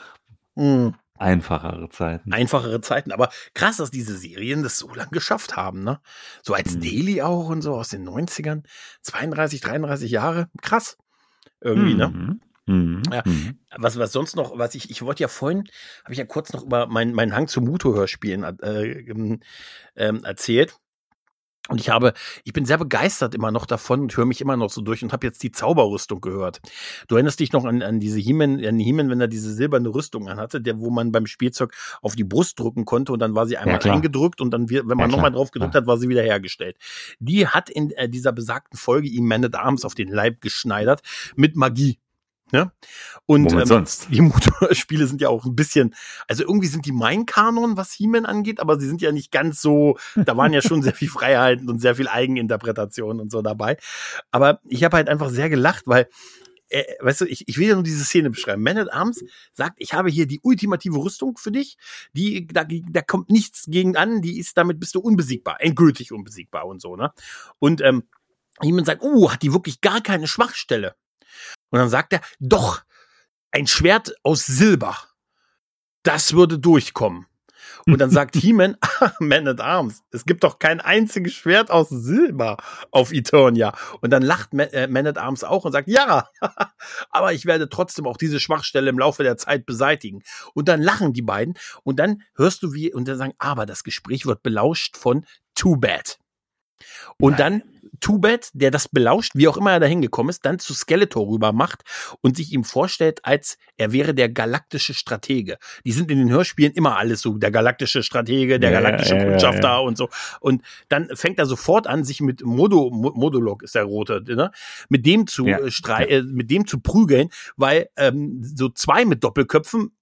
Einfachere Zeiten, aber krass, dass diese Serien das so lang geschafft haben, ne? So als Daily auch und so aus den 90ern, 32, 33 Jahre, krass. Irgendwie, ne? Ja. Was sonst noch, ich wollte ja vorhin, habe ich ja kurz noch über meinen Hang zu Muto-Hörspielen erzählt. Und ich bin sehr begeistert immer noch davon und höre mich immer noch so durch und habe jetzt die Zauberrüstung gehört. Du erinnerst dich noch an diese He-Man, wenn er diese silberne Rüstung anhatte, wo man beim Spielzeug auf die Brust drücken konnte und dann war sie einmal eingedrückt und dann, wenn man nochmal drauf gedrückt hat, war sie wieder hergestellt. Die hat in dieser besagten Folge ihm Man-at-Arms auf den Leib geschneidert mit Magie. Ne? Und sonst? Die Motorspiele sind ja auch ein bisschen, also irgendwie sind die mein Kanon, was He-Man angeht, aber sie sind ja nicht ganz so, da waren ja schon sehr viel Freiheiten und sehr viel Eigeninterpretation und so dabei. Aber ich habe halt einfach sehr gelacht, weil, weißt du, ich will ja nur diese Szene beschreiben. Man-at-Arms sagt, ich habe hier die ultimative Rüstung für dich, da kommt nichts gegen an, damit bist du unbesiegbar, endgültig unbesiegbar und so, ne? Und He-Man sagt, hat die wirklich gar keine Schwachstelle? Und dann sagt er, doch, ein Schwert aus Silber, das würde durchkommen. Und dann sagt He-Man, Man-at-Arms, es gibt doch kein einziges Schwert aus Silber auf Eternia. Und dann lacht Man-at-Arms auch und sagt, ja, aber ich werde trotzdem auch diese Schwachstelle im Laufe der Zeit beseitigen. Und dann lachen die beiden und dann hörst du und dann sagen, aber das Gespräch wird belauscht von Too Bad. Und dann Too Bad, der das belauscht, wie auch immer er da hingekommen ist, dann zu Skeletor rüber macht und sich ihm vorstellt, als er wäre der galaktische Stratege. Die sind in den Hörspielen immer alles so, der galaktische Stratege, der galaktische Kundschafter und so. Und dann fängt er sofort an, sich mit Modulok ist der rote, ne? Mit dem zu mit dem zu prügeln, weil so zwei mit Doppelköpfen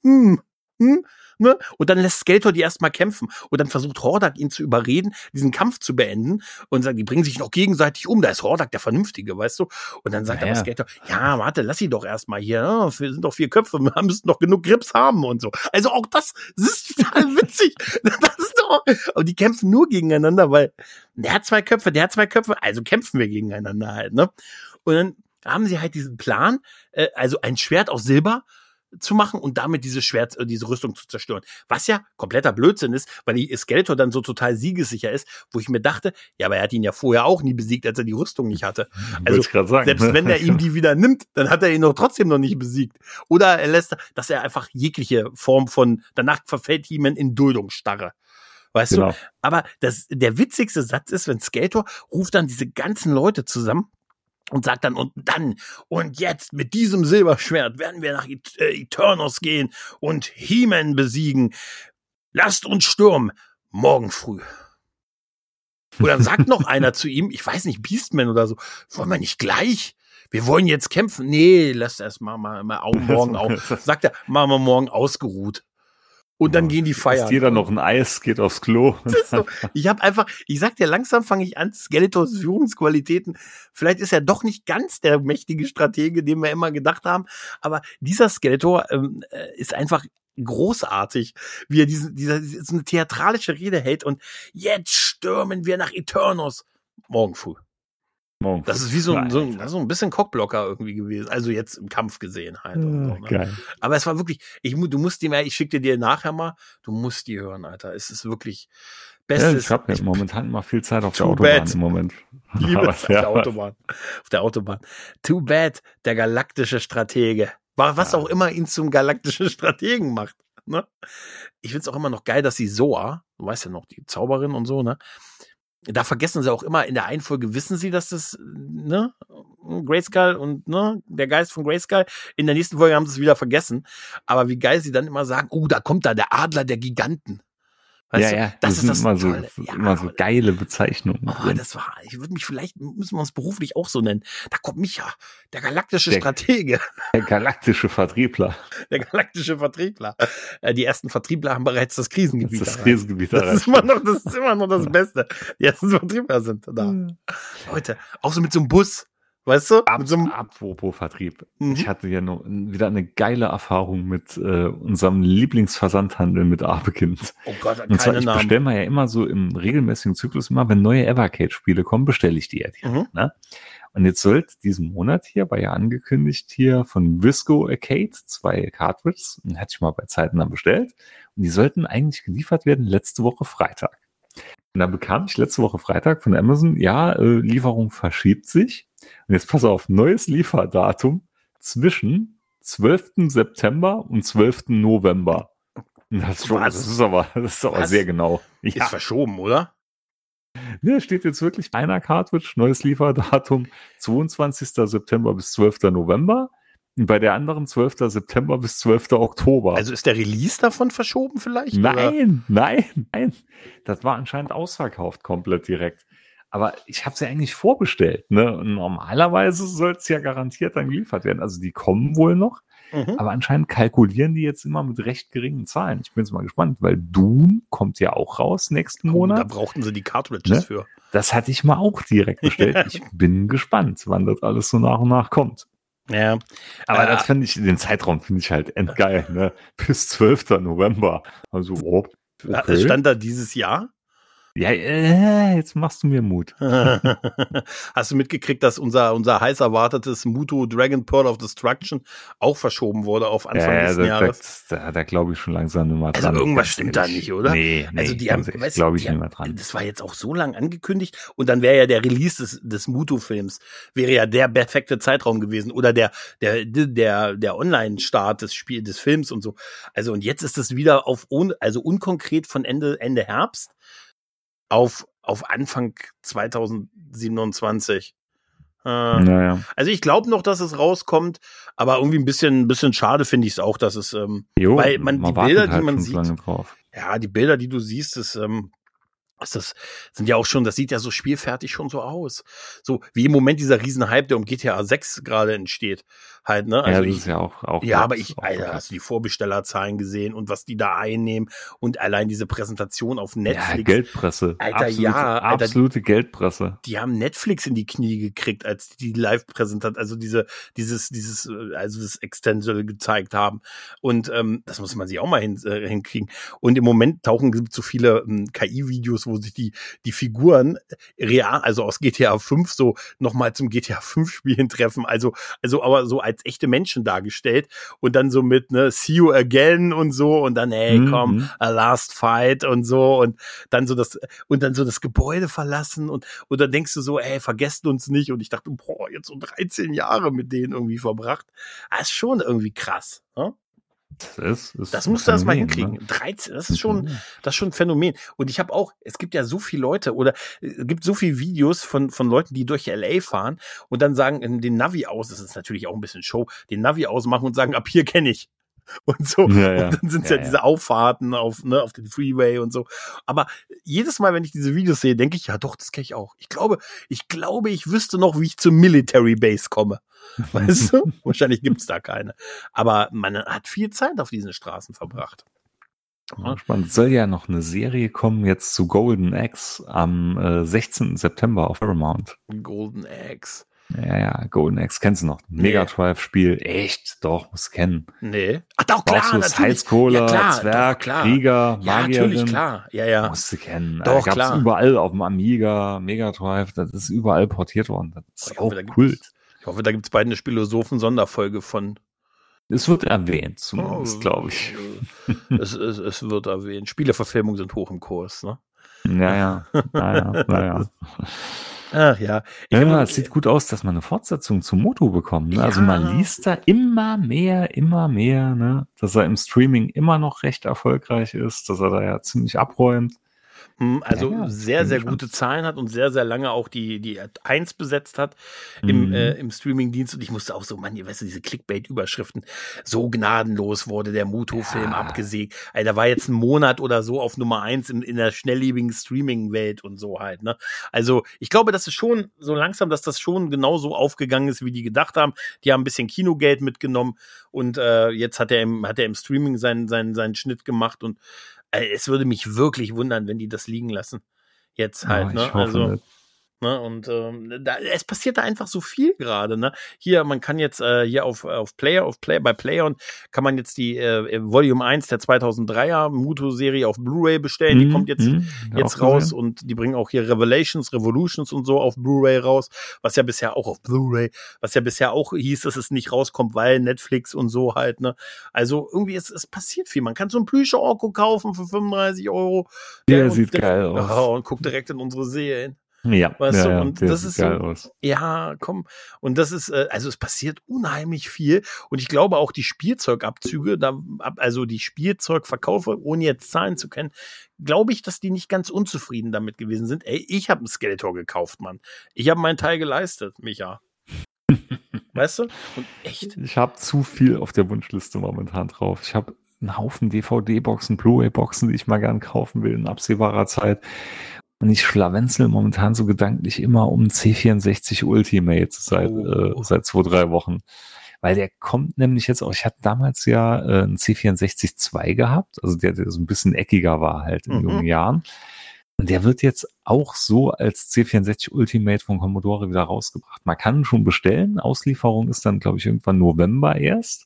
ne? Und dann lässt Skeletor die erstmal kämpfen. Und dann versucht Hordak ihn zu überreden, diesen Kampf zu beenden. Und sagt, die bringen sich noch gegenseitig um. Da ist Hordak der Vernünftige, weißt du? Und dann sagt aber Skeletor, ja, warte, lass sie doch erstmal hier. Wir sind doch 4 Köpfe, wir müssen doch genug Grips haben und so. Also auch das ist total witzig. Das ist doch, und die kämpfen nur gegeneinander, weil der hat 2 Köpfe, also kämpfen wir gegeneinander halt, ne? Und dann haben sie halt diesen Plan, also ein Schwert aus Silber zu machen und damit diese Rüstung zu zerstören. Was ja kompletter Blödsinn ist, weil die Skeletor dann so total siegessicher ist, wo ich mir dachte, ja, aber er hat ihn ja vorher auch nie besiegt, als er die Rüstung nicht hatte. Also selbst wenn er ihm die wieder nimmt, dann hat er ihn doch trotzdem noch nicht besiegt. Oder er lässt, dass er einfach jegliche Form von, danach verfällt He-Man in Duldungsstarre. Weißt du? Aber der witzigste Satz ist, wenn Skeletor ruft dann diese ganzen Leute zusammen und sagt dann, und jetzt mit diesem Silberschwert werden wir nach Eternos gehen und He-Man besiegen. Lasst uns stürmen, morgen früh. Und dann sagt noch einer zu ihm, ich weiß nicht, Beastman oder so, wollen wir nicht gleich? Wir wollen jetzt kämpfen. Nee, lass erst mal morgen auf. Sagt er, machen wir morgen ausgeruht. Und dann gehen die feiern. Isst jeder noch ein Eis, geht aufs Klo. So. Ich sag dir, langsam fange ich an, Skeletors Führungsqualitäten, vielleicht ist er doch nicht ganz der mächtige Stratege, den wir immer gedacht haben, aber dieser Skeletor ist einfach großartig, wie er diese eine theatralische Rede hält und jetzt stürmen wir nach Eternos. Morgen früh. Das ist wie so ein bisschen Cockblocker irgendwie gewesen. Also jetzt im Kampf gesehen halt. Und so, ne? Geil. Aber es war wirklich, du musst ich schicke dir nachher mal, du musst die hören, Alter. Es ist wirklich Bestes. Ja, ich habe ja momentan mal viel Zeit auf der Autobahn im Moment. Auf der Autobahn. Too bad, der galaktische Stratege. Was auch immer ihn zum galaktischen Strategen macht. Ne? Ich find's auch immer noch geil, dass sie Zoa, du weißt ja noch, die Zauberin und so, ne? Da vergessen sie auch immer, in der einen Folge wissen sie, dass das, ne, Grayskull und, ne, der Geist von Grayskull, in der nächsten Folge haben sie es wieder vergessen. Aber wie geil sie dann immer sagen, da kommt der Adler der Giganten. Weißt du? Das ist das immer so geile Bezeichnungen. Müssen wir uns beruflich auch so nennen. Da kommt Micha, der galaktische Stratege. Der galaktische Vertriebler. Die ersten Vertriebler haben bereits das Krisengebiet. Das ist immer noch das Beste. Die ersten Vertriebler sind da. Leute, auch so mit so einem Bus. Weißt du? Apropos Vertrieb. Ich hatte ja noch wieder eine geile Erfahrung mit unserem Lieblingsversandhandel mit Abekind. Oh Gott, und zwar, ich bestelle mal ja immer so im regelmäßigen Zyklus immer, wenn neue Evercade-Spiele kommen, bestelle ich die ja direkt. Ne? Und jetzt sollte diesen Monat hier, war ja angekündigt hier von Visco Arcade 2 Cartridges, den hatte ich mal bei Zeiten dann bestellt. Und die sollten eigentlich geliefert werden letzte Woche Freitag. Und dann bekam ich letzte Woche Freitag von Amazon, Lieferung verschiebt sich. Und jetzt pass auf, neues Lieferdatum zwischen 12. September und 12. November. Das ist aber sehr genau. Ist verschoben, oder? Ja, steht jetzt wirklich einer Cartridge, neues Lieferdatum 22. September bis 12. November. Und bei der anderen 12. September bis 12. Oktober. Also ist der Release davon verschoben vielleicht? Nein. Das war anscheinend ausverkauft komplett direkt. Aber ich habe es ja eigentlich vorbestellt. Ne? Und normalerweise soll es ja garantiert dann geliefert werden. Also die kommen wohl noch. Aber anscheinend kalkulieren die jetzt immer mit recht geringen Zahlen. Ich bin jetzt mal gespannt, weil Doom kommt ja auch raus nächsten Monat. Da brauchten sie die Cartridges für. Das hatte ich mal auch direkt bestellt. Ich bin gespannt, wann das alles so nach und nach kommt. Ja. Aber das den Zeitraum finde ich halt endgeil, ne? Bis 12. November. Also, okay. Stand da dieses Jahr? Ja, jetzt machst du mir Mut. Hast du mitgekriegt, dass unser heiß erwartetes Muto Dragon Pearl of Destruction auch verschoben wurde auf Anfang nächsten Jahres? Da glaube ich schon langsam nicht mehr dran. Also irgendwas stimmt da nicht, oder? Nee, also die haben, glaube ich nicht mehr dran. Das war jetzt auch so lang angekündigt und dann wäre ja der Release des Muto-Films wäre ja der perfekte Zeitraum gewesen oder der Online-Start des Films und so. Also und jetzt ist es wieder unkonkret von Ende Herbst auf Anfang 2027. Naja. Also ich glaube noch, dass es rauskommt, aber irgendwie ein bisschen schade finde ich es auch, dass es, weil die Bilder, die man sieht, die Bilder, die du siehst, das sind ja auch schon, das sieht ja so spielfertig schon so aus. So wie im Moment dieser Riesenhype, der um GTA 6 gerade entsteht. halt, ne? Also das ist ja auch. ja, aber Alter, hast du die Vorbestellerzahlen gesehen und was die da einnehmen und allein diese Präsentation auf Netflix. Ja, Geldpresse. Alter, absolute Geldpresse. Die haben Netflix in die Knie gekriegt, als die Live-Präsentation, also das Extended gezeigt haben. Und das muss man sich auch mal hinkriegen. Und im Moment tauchen so viele KI-Videos, wo sich die Figuren real, also aus GTA 5 so nochmal zum GTA 5 Spielen treffen, also aber so als echte Menschen dargestellt und dann so mit, ne, see you again und so und dann, hey, komm, a last fight und so und dann so das Gebäude verlassen und da denkst du so, ey, vergesst uns nicht und ich dachte, boah, jetzt so 13 Jahre mit denen irgendwie verbracht. Das ist schon irgendwie krass, ne? Das musst du erst mal hinkriegen. Ne? 13, das ist schon ein Phänomen. Und ich habe auch, es gibt ja so viele Leute oder es gibt so viele Videos von Leuten, die durch LA fahren und dann sagen den Navi aus, das ist natürlich auch ein bisschen Show, den Navi ausmachen und sagen, ab hier kenne ich. Und so. Ja. Und dann sind es diese Auffahrten auf den Freeway und so. Aber jedes Mal, wenn ich diese Videos sehe, denke ich, ja doch, das kenne ich auch. Ich glaube, ich wüsste noch, wie ich zur Military Base komme. Weißt du? Wahrscheinlich gibt's da keine. Aber man hat viel Zeit auf diesen Straßen verbracht. Ja, spannend. Es soll ja noch eine Serie kommen jetzt zu Golden Axe am 16. September auf Paramount. Golden Axe. Ja, Golden Axe kennst du noch. Mega Drive-Spiel. Echt? Doch, musst du kennen. Nee. Ach doch, klar, natürlich. Highschooler, ja, Zwerg, klar. Krieger, ja, Magierin. Natürlich, klar. Ja. Musst du kennen. Doch, gab's klar. Überall auf dem Amiga, Mega Drive. Das ist überall portiert worden. Das ist auch Kult. Ich hoffe, da gibt's bald eine Philosophen-Sonderfolge von. Es wird erwähnt, zumindest, glaube ich. Es wird erwähnt. Spieleverfilmungen sind hoch im Kurs, ne? Naja. Ach ja. Es sieht gut aus, dass man eine Fortsetzung zu Moto bekommt. Ne? Ja. Also man liest da immer mehr, ne? Dass er im Streaming immer noch recht erfolgreich ist, dass er da ja ziemlich abräumt. Also sehr, sehr gute Zahlen hat und sehr, sehr lange auch die 1 besetzt hat im Streaming-Dienst. Und ich musste auch so, Mann, ihr weißt du, diese Clickbait-Überschriften, so gnadenlos wurde der Muto-Film abgesägt. Da war jetzt ein Monat oder so auf Nummer 1 in der schnelllebigen Streaming-Welt und so halt, ne? Also ich glaube, das ist schon so langsam, dass das schon genauso aufgegangen ist, wie die gedacht haben. Die haben ein bisschen Kinogeld mitgenommen und jetzt hat er im Streaming seinen Schnitt gemacht und es würde mich wirklich wundern, wenn die das liegen lassen. Jetzt halt, ne? Also, ne? Und es passiert da einfach so viel gerade, ne? Hier, man kann jetzt hier bei Player kann man jetzt die Volume 1 der 2003er Muto-Serie auf Blu-ray bestellen. Die kommt jetzt raus und die bringen auch hier Revolutions und so auf Blu-ray raus, was ja bisher auch hieß, dass es nicht rauskommt, weil Netflix und so halt, ne? Also irgendwie, es passiert viel. Man kann so ein Plüsche-Orko kaufen für 35 €. Der sieht geil aus. Und guckt direkt in unsere Serie. Ja, weißt du, und das ist geil so, aus. Ja, komm, und das ist, also es passiert unheimlich viel und ich glaube auch die Spielzeugabzüge, also die Spielzeugverkaufe, ohne jetzt Zahlen zu kennen, glaube ich, dass die nicht ganz unzufrieden damit gewesen sind. Ey, ich habe einen Skeletor gekauft, Mann. Ich habe meinen Teil geleistet, Micha. Weißt du? Und echt. Ich habe zu viel auf der Wunschliste momentan drauf. Ich habe einen Haufen DVD-Boxen, Blu-ray-Boxen, die ich mal gern kaufen will in absehbarer Zeit. Und ich schlawenzel momentan so gedanklich immer um C64 Ultimate seit 2-3 Wochen. Weil der kommt nämlich jetzt auch, ich hatte damals ja einen C64 2 gehabt, also der so ein bisschen eckiger war halt in jungen Jahren. Und der wird jetzt auch so als C64 Ultimate von Commodore wieder rausgebracht. Man kann ihn schon bestellen, Auslieferung ist dann, glaube ich, irgendwann November erst.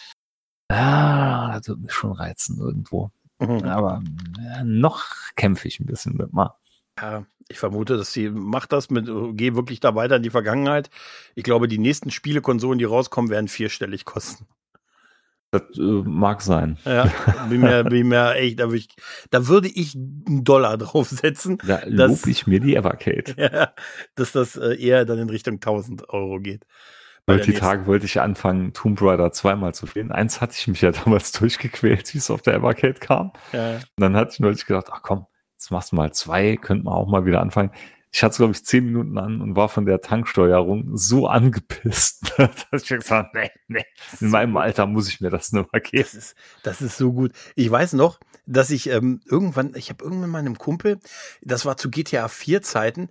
Das wird mich schon reizen irgendwo. Aber noch kämpfe ich ein bisschen mit mal. Ja, ich vermute, dass macht das geh wirklich da weiter in die Vergangenheit. Ich glaube, die nächsten Spielekonsolen, die rauskommen, werden 4-stellig kosten. Das mag sein. Ja, bin mir echt, da würde ich $1 draufsetzen. Da lobe ich mir die Evercade. Ja, dass das eher dann in Richtung 1.000 € geht. Die Tage wollte ich anfangen, Tomb Raider 2 mal zu spielen. Eins hatte ich mich ja damals durchgequält, wie es auf der Evercade kam. Ja. Und dann hatte ich neulich gedacht, ach komm, jetzt machst du mal 2, könnte man auch mal wieder anfangen. Ich hatte es, glaube ich, 10 Minuten an und war von der Tanksteuerung so angepisst, dass ich gesagt habe, nee, in meinem Alter muss ich mir das nur mal geben. Das ist so gut. Ich weiß noch, dass ich irgendwann mal einem Kumpel, das war zu GTA 4 Zeiten,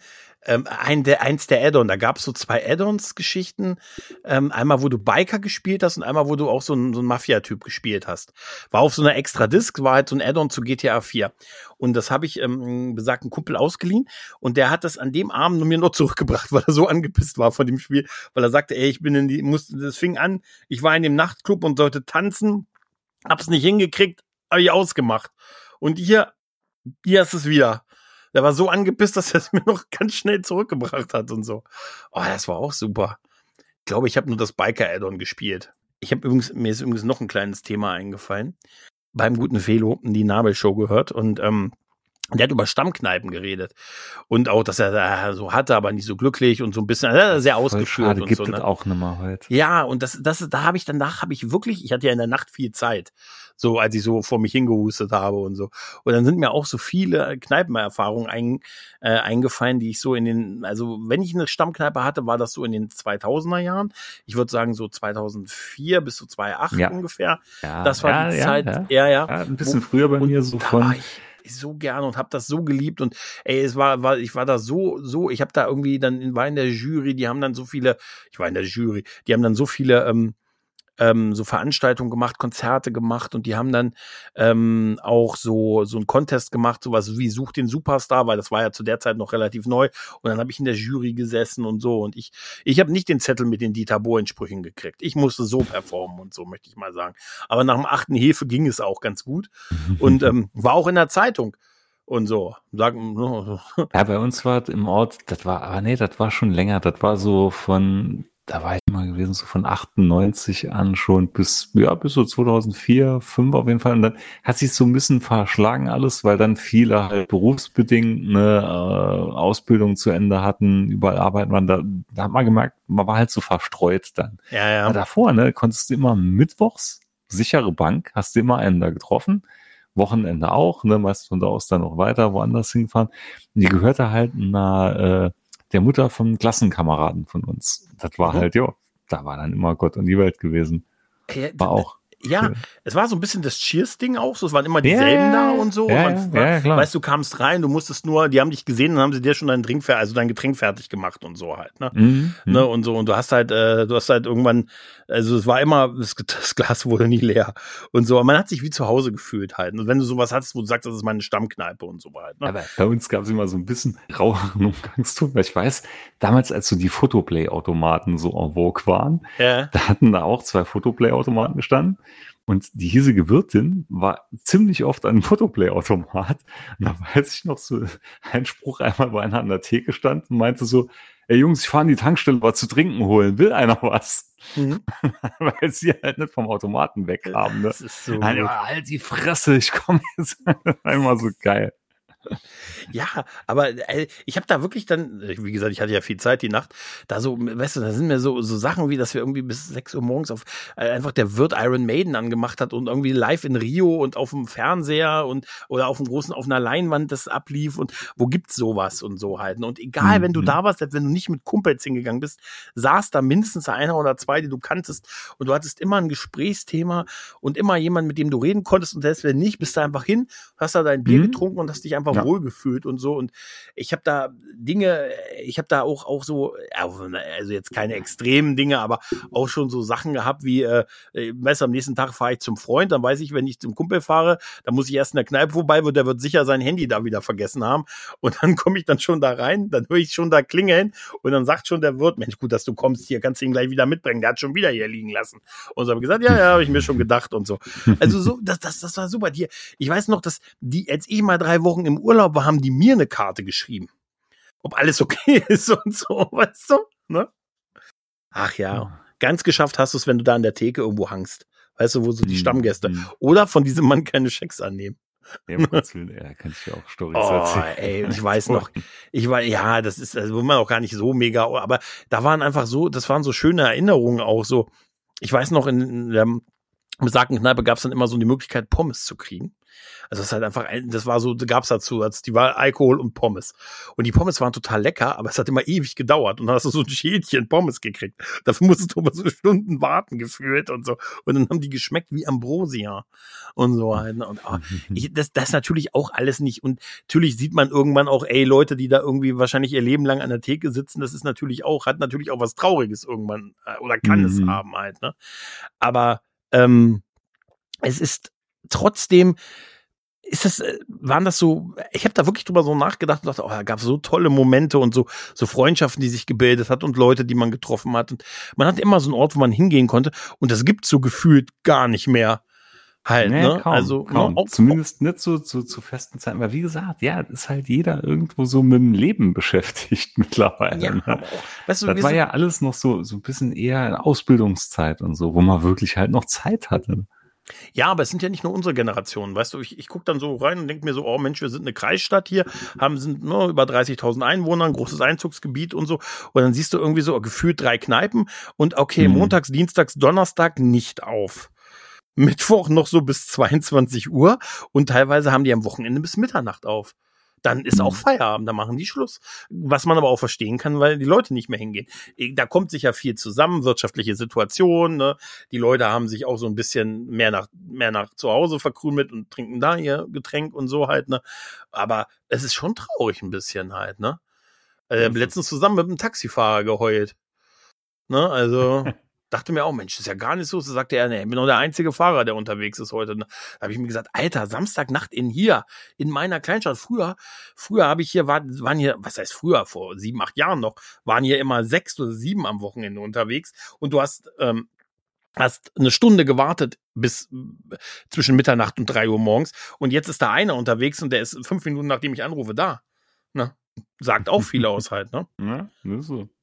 eins der Add-on, da gab es so 2 Add-ons-Geschichten, einmal, wo du Biker gespielt hast und einmal, wo du auch so ein Mafia-Typ gespielt hast. War auf so einer Extra-Disc, war halt so ein Add-on zu GTA 4. Und das habe ich besagten Kumpel ausgeliehen und der hat das an dem Abend mir noch zurückgebracht, weil er so angepisst war von dem Spiel, weil er sagte, ey, das fing an, ich war in dem Nachtclub und sollte tanzen, hab's nicht hingekriegt, habe ich ausgemacht. Und hier ist es wieder. Der war so angepisst, dass er es mir noch ganz schnell zurückgebracht hat und so. Oh, das war auch super. Ich glaube, ich habe nur das Biker-Add-on gespielt. Mir ist übrigens noch ein kleines Thema eingefallen. Beim guten Felo die Nabelshow gehört und der hat über Stammkneipen geredet. Und auch, dass er da so hatte, aber nicht so glücklich und so ein bisschen sehr ausgeführt. Schade, und gibt so. es auch nicht mehr heute. Ja, und danach habe ich wirklich, ich hatte ja in der Nacht viel Zeit, so als ich so vor mich hingehustet habe und so. Und dann sind mir auch so viele Kneipenerfahrungen eingefallen, die ich so also wenn ich eine Stammkneipe hatte, war das so in den 2000er Jahren. Ich würde sagen so 2004 bis so 2008 ungefähr. Ja, das war die Zeit. Ja. Ein bisschen früher bei mir so von... so gerne und habe das so geliebt und ey, ich war da so, ich habe da irgendwie war in der Jury, die haben dann so viele so Veranstaltungen gemacht, Konzerte gemacht und die haben dann auch so einen Contest gemacht, sowas wie Such den Superstar, weil das war ja zu der Zeit noch relativ neu und dann habe ich in der Jury gesessen und so und ich habe nicht den Zettel mit den Dieter Bohlen-Sprüchen gekriegt. Ich musste so performen und so, möchte ich mal sagen. Aber nach dem 8. Hefe ging es auch ganz gut und war auch in der Zeitung. Und so, sagen. Ja, bei uns war im Ort, das war schon länger, da war ich mal gewesen, so von 98 an schon bis so 2004, 2005 auf jeden Fall. Und dann hat sich so ein bisschen verschlagen alles, weil dann viele halt berufsbedingt eine Ausbildung zu Ende hatten, überall arbeiten waren. Da hat man gemerkt, man war halt so verstreut dann. Ja. Aber davor, konntest du immer mittwochs, sichere Bank, hast du immer einen da getroffen. Wochenende auch, meist von da aus dann noch weiter woanders hingefahren. Und die gehörte halt der Mutter von Klassenkameraden von uns. Das war halt, da war dann immer Gott und die Welt gewesen. War auch. Ja, es war so ein bisschen das Cheers-Ding auch, so, es waren immer dieselben da und so. Ja, klar. Weißt du, kamst rein, du musstest nur, die haben dich gesehen, dann haben sie dir schon dein Getränk fertig gemacht und so halt, ne? Und so, und du hast halt irgendwann, also es war immer, das Glas wurde nie leer und so, aber man hat sich wie zu Hause gefühlt halt. Und wenn du sowas hattest, wo du sagst, das ist meine Stammkneipe und so halt, ne? Aber bei uns gab es immer so ein bisschen raueren Umgangston, weil ich weiß, damals, als so die Photoplay-Automaten so en vogue waren, da hatten da auch 2 Photoplay-Automaten gestanden. Und die hiesige Wirtin war ziemlich oft an einem Photoplay-Automat. Und da weiß ich noch so ein Spruch einmal bei einer an der Theke stand und meinte so, ey Jungs, ich fahre in die Tankstelle, was zu trinken holen. Will einer was? Weil sie halt nicht vom Automaten wegkamen. Ne? Das ist so halt die Fresse, ich komme jetzt. Einmal so geil. Ja, aber ich habe da wirklich dann, wie gesagt, ich hatte ja viel Zeit die Nacht, da so, weißt du, da sind mir so Sachen wie, dass wir irgendwie bis 6 Uhr morgens auf einfach der Wirt Iron Maiden angemacht hat und irgendwie live in Rio und auf dem Fernseher oder auf einer Leinwand das ablief und wo gibt's sowas und so halt. Und egal, wenn du da warst, wenn du nicht mit Kumpels hingegangen bist, saß da mindestens einer oder 2, die du kanntest und du hattest immer ein Gesprächsthema und immer jemand, mit dem du reden konntest und selbst wenn nicht, bist du einfach hin, hast da dein Bier getrunken und hast dich einfach wohlgefühlt und so und ich habe da auch so, also jetzt keine extremen Dinge, aber auch schon so Sachen gehabt wie, weißt du, am nächsten Tag fahre ich zum Freund, dann weiß ich, wenn ich zum Kumpel fahre, dann muss ich erst in der Kneipe vorbei, der wird sicher sein Handy da wieder vergessen haben und dann komme ich dann schon da rein, dann höre ich schon da klingeln und dann sagt schon der Wirt, Mensch, gut, dass du kommst, hier kannst du ihn gleich wieder mitbringen, der hat schon wieder hier liegen lassen und so habe ich gesagt, ja, habe ich mir schon gedacht und so. Also so, das war super. Ich weiß noch, dass als ich mal 3 Wochen im Urlaub war, haben die mir eine Karte geschrieben. Ob alles okay ist und so, weißt du? Ne? Ach ja, ganz geschafft hast du es, wenn du da an der Theke irgendwo hangst. Weißt du, wo so die Stammgäste. Oder von diesem Mann keine Schecks annehmen. Ja, kann ich dir auch Storys erzählen. Ey, ich weiß noch, das ist, also man auch gar nicht so mega, aber das waren so schöne Erinnerungen auch so. Ich weiß noch, besagten Kneipe gab es dann immer so die Möglichkeit, Pommes zu kriegen. Also das ist halt einfach, das war so, gab's dazu, die war Alkohol und Pommes. Und die Pommes waren total lecker, aber es hat immer ewig gedauert. Und dann hast du so ein Schälchen Pommes gekriegt. Dafür musstest du aber so Stunden warten gefühlt und so. Und dann haben die geschmeckt wie Ambrosia und so halt. Und das natürlich auch alles nicht. Und natürlich sieht man irgendwann auch, Leute, die da irgendwie wahrscheinlich ihr Leben lang an der Theke sitzen, das ist natürlich auch, hat natürlich auch was Trauriges irgendwann, oder kann es haben halt, ne? Aber es ist trotzdem, waren das so, ich habe da wirklich drüber so nachgedacht und dachte, da gab es so tolle Momente und so Freundschaften, die sich gebildet hat und Leute, die man getroffen hat. Und man hat immer so einen Ort, wo man hingehen konnte und das gibt so gefühlt gar nicht mehr. Halt, nee, ne? Kaum, also kaum. Zumindest nicht so zu festen Zeiten, weil wie gesagt, ja, ist halt jeder irgendwo so mit dem Leben beschäftigt mittlerweile. Ja, ne? Weißt du, das war ja alles noch so ein bisschen eher Ausbildungszeit und so, wo man wirklich halt noch Zeit hatte. Ja, aber es sind ja nicht nur unsere Generationen, weißt du, ich gucke dann so rein und denke mir so, oh Mensch, wir sind eine Kreisstadt hier, sind über 30.000 Einwohner, ein großes Einzugsgebiet und so, und dann siehst du irgendwie so gefühlt 3 Kneipen und okay, montags, dienstags, Donnerstag nicht auf. Mittwoch noch so bis 22 Uhr und teilweise haben die am Wochenende bis Mitternacht auf. Dann ist auch Feierabend, da machen die Schluss. Was man aber auch verstehen kann, weil die Leute nicht mehr hingehen. Da kommt sich ja viel zusammen, wirtschaftliche Situation, ne? Die Leute haben sich auch so ein bisschen mehr nach zu Hause verkrümelt und trinken da ihr Getränk und so halt, ne? Aber es ist schon traurig ein bisschen halt, ne? Letztens zusammen mit einem Taxifahrer geheult. Ne? Also dachte mir auch, Mensch, das ist ja gar nicht so. So sagte er, nee, ich bin nur der einzige Fahrer, der unterwegs ist heute. Da habe ich mir gesagt, Alter, Samstagnacht in meiner Kleinstadt. Früher habe ich waren hier, was heißt früher, vor 7, 8 Jahren noch, waren hier immer 6 oder 7 am Wochenende unterwegs und du hast eine Stunde gewartet bis zwischen Mitternacht und 3 Uhr morgens und jetzt ist da einer unterwegs und der ist 5 Minuten, nachdem ich anrufe, da. Ne? Sagt auch viel aus halt, ne? Ja, das ist so.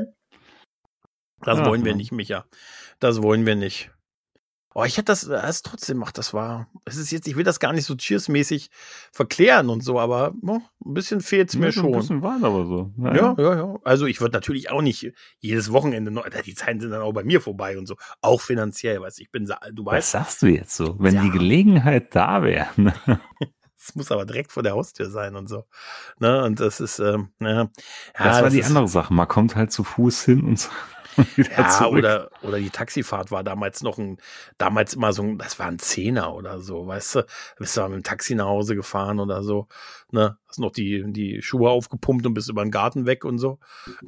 Das wollen wir nicht, Micha. Das wollen wir nicht. Oh, ich hätte das trotzdem gemacht. Es ist jetzt, ich will das gar nicht so cheersmäßig verklären und so, aber ein bisschen fehlt es mir schon. Ein bisschen war aber so. Ja. Also ich würde natürlich auch nicht jedes Wochenende noch, die Zeiten sind dann auch bei mir vorbei und so. Auch finanziell, weißt du, weißt. Was sagst du jetzt so? Wenn die Gelegenheit da wäre. Es muss aber direkt vor der Haustür sein und so. Ne? Und das ist, das war die andere Sache. Man kommt halt zu Fuß hin und so. Ja, oder die Taxifahrt war damals immer so das war ein 10er oder so, weißt du, bist du mit dem Taxi nach Hause gefahren oder so, ne, hast noch die Schuhe aufgepumpt und bist über den Garten weg und so.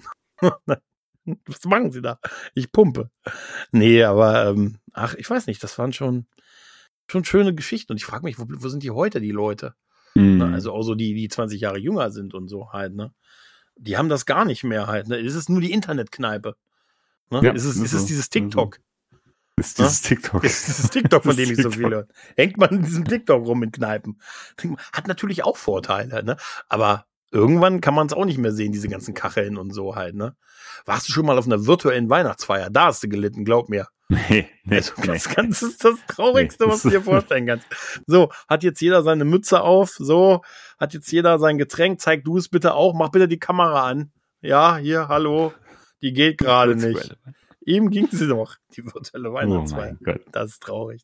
Was machen sie da? Ich pumpe. Nee, aber, ich weiß nicht, das waren schon schöne Geschichten und ich frage mich, wo sind die heute, die Leute? Ne, also auch so die 20 Jahre jünger sind und so halt, ne, die haben das gar nicht mehr halt, ne, es ist nur die Internetkneipe. Ne? Ja, ist es dieses TikTok? Ist dieses TikTok. Ist dieses TikTok, von dem ich so viel höre. Hängt man in diesem TikTok rum in Kneipen. Hat natürlich auch Vorteile, ne? Aber irgendwann kann man es auch nicht mehr sehen, diese ganzen Kacheln und so halt, ne? Warst du schon mal auf einer virtuellen Weihnachtsfeier? Da hast du gelitten, glaub mir. Nee. Das ist das Traurigste, was du dir vorstellen kannst. So, hat jetzt jeder seine Mütze auf, so, hat jetzt jeder sein Getränk, zeig du es bitte auch, mach bitte die Kamera an. Ja, hier, hallo. Die geht gerade nicht. Eben ging sie noch, die virtuelle Weihnachtsfeier. Oh das ist traurig.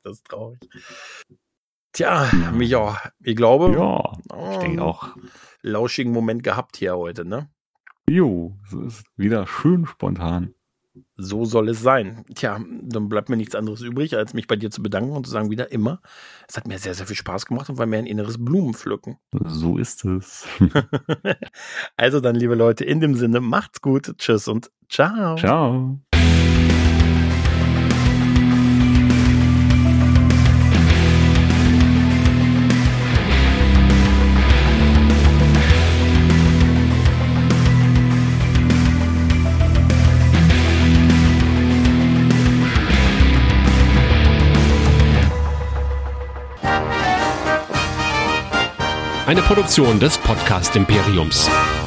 Tja, Micha, ich glaube, ich denke auch. Lauschigen Moment gehabt hier heute, ne? Jo, es ist wieder schön spontan. So soll es sein. Tja, dann bleibt mir nichts anderes übrig, als mich bei dir zu bedanken und zu sagen, wieder immer. Es hat mir sehr, sehr viel Spaß gemacht und war mir ein inneres Blumenpflücken. So ist es. Also dann, liebe Leute, in dem Sinne, macht's gut. Tschüss und ciao. Ciao. Eine Produktion des Podcast Imperiums.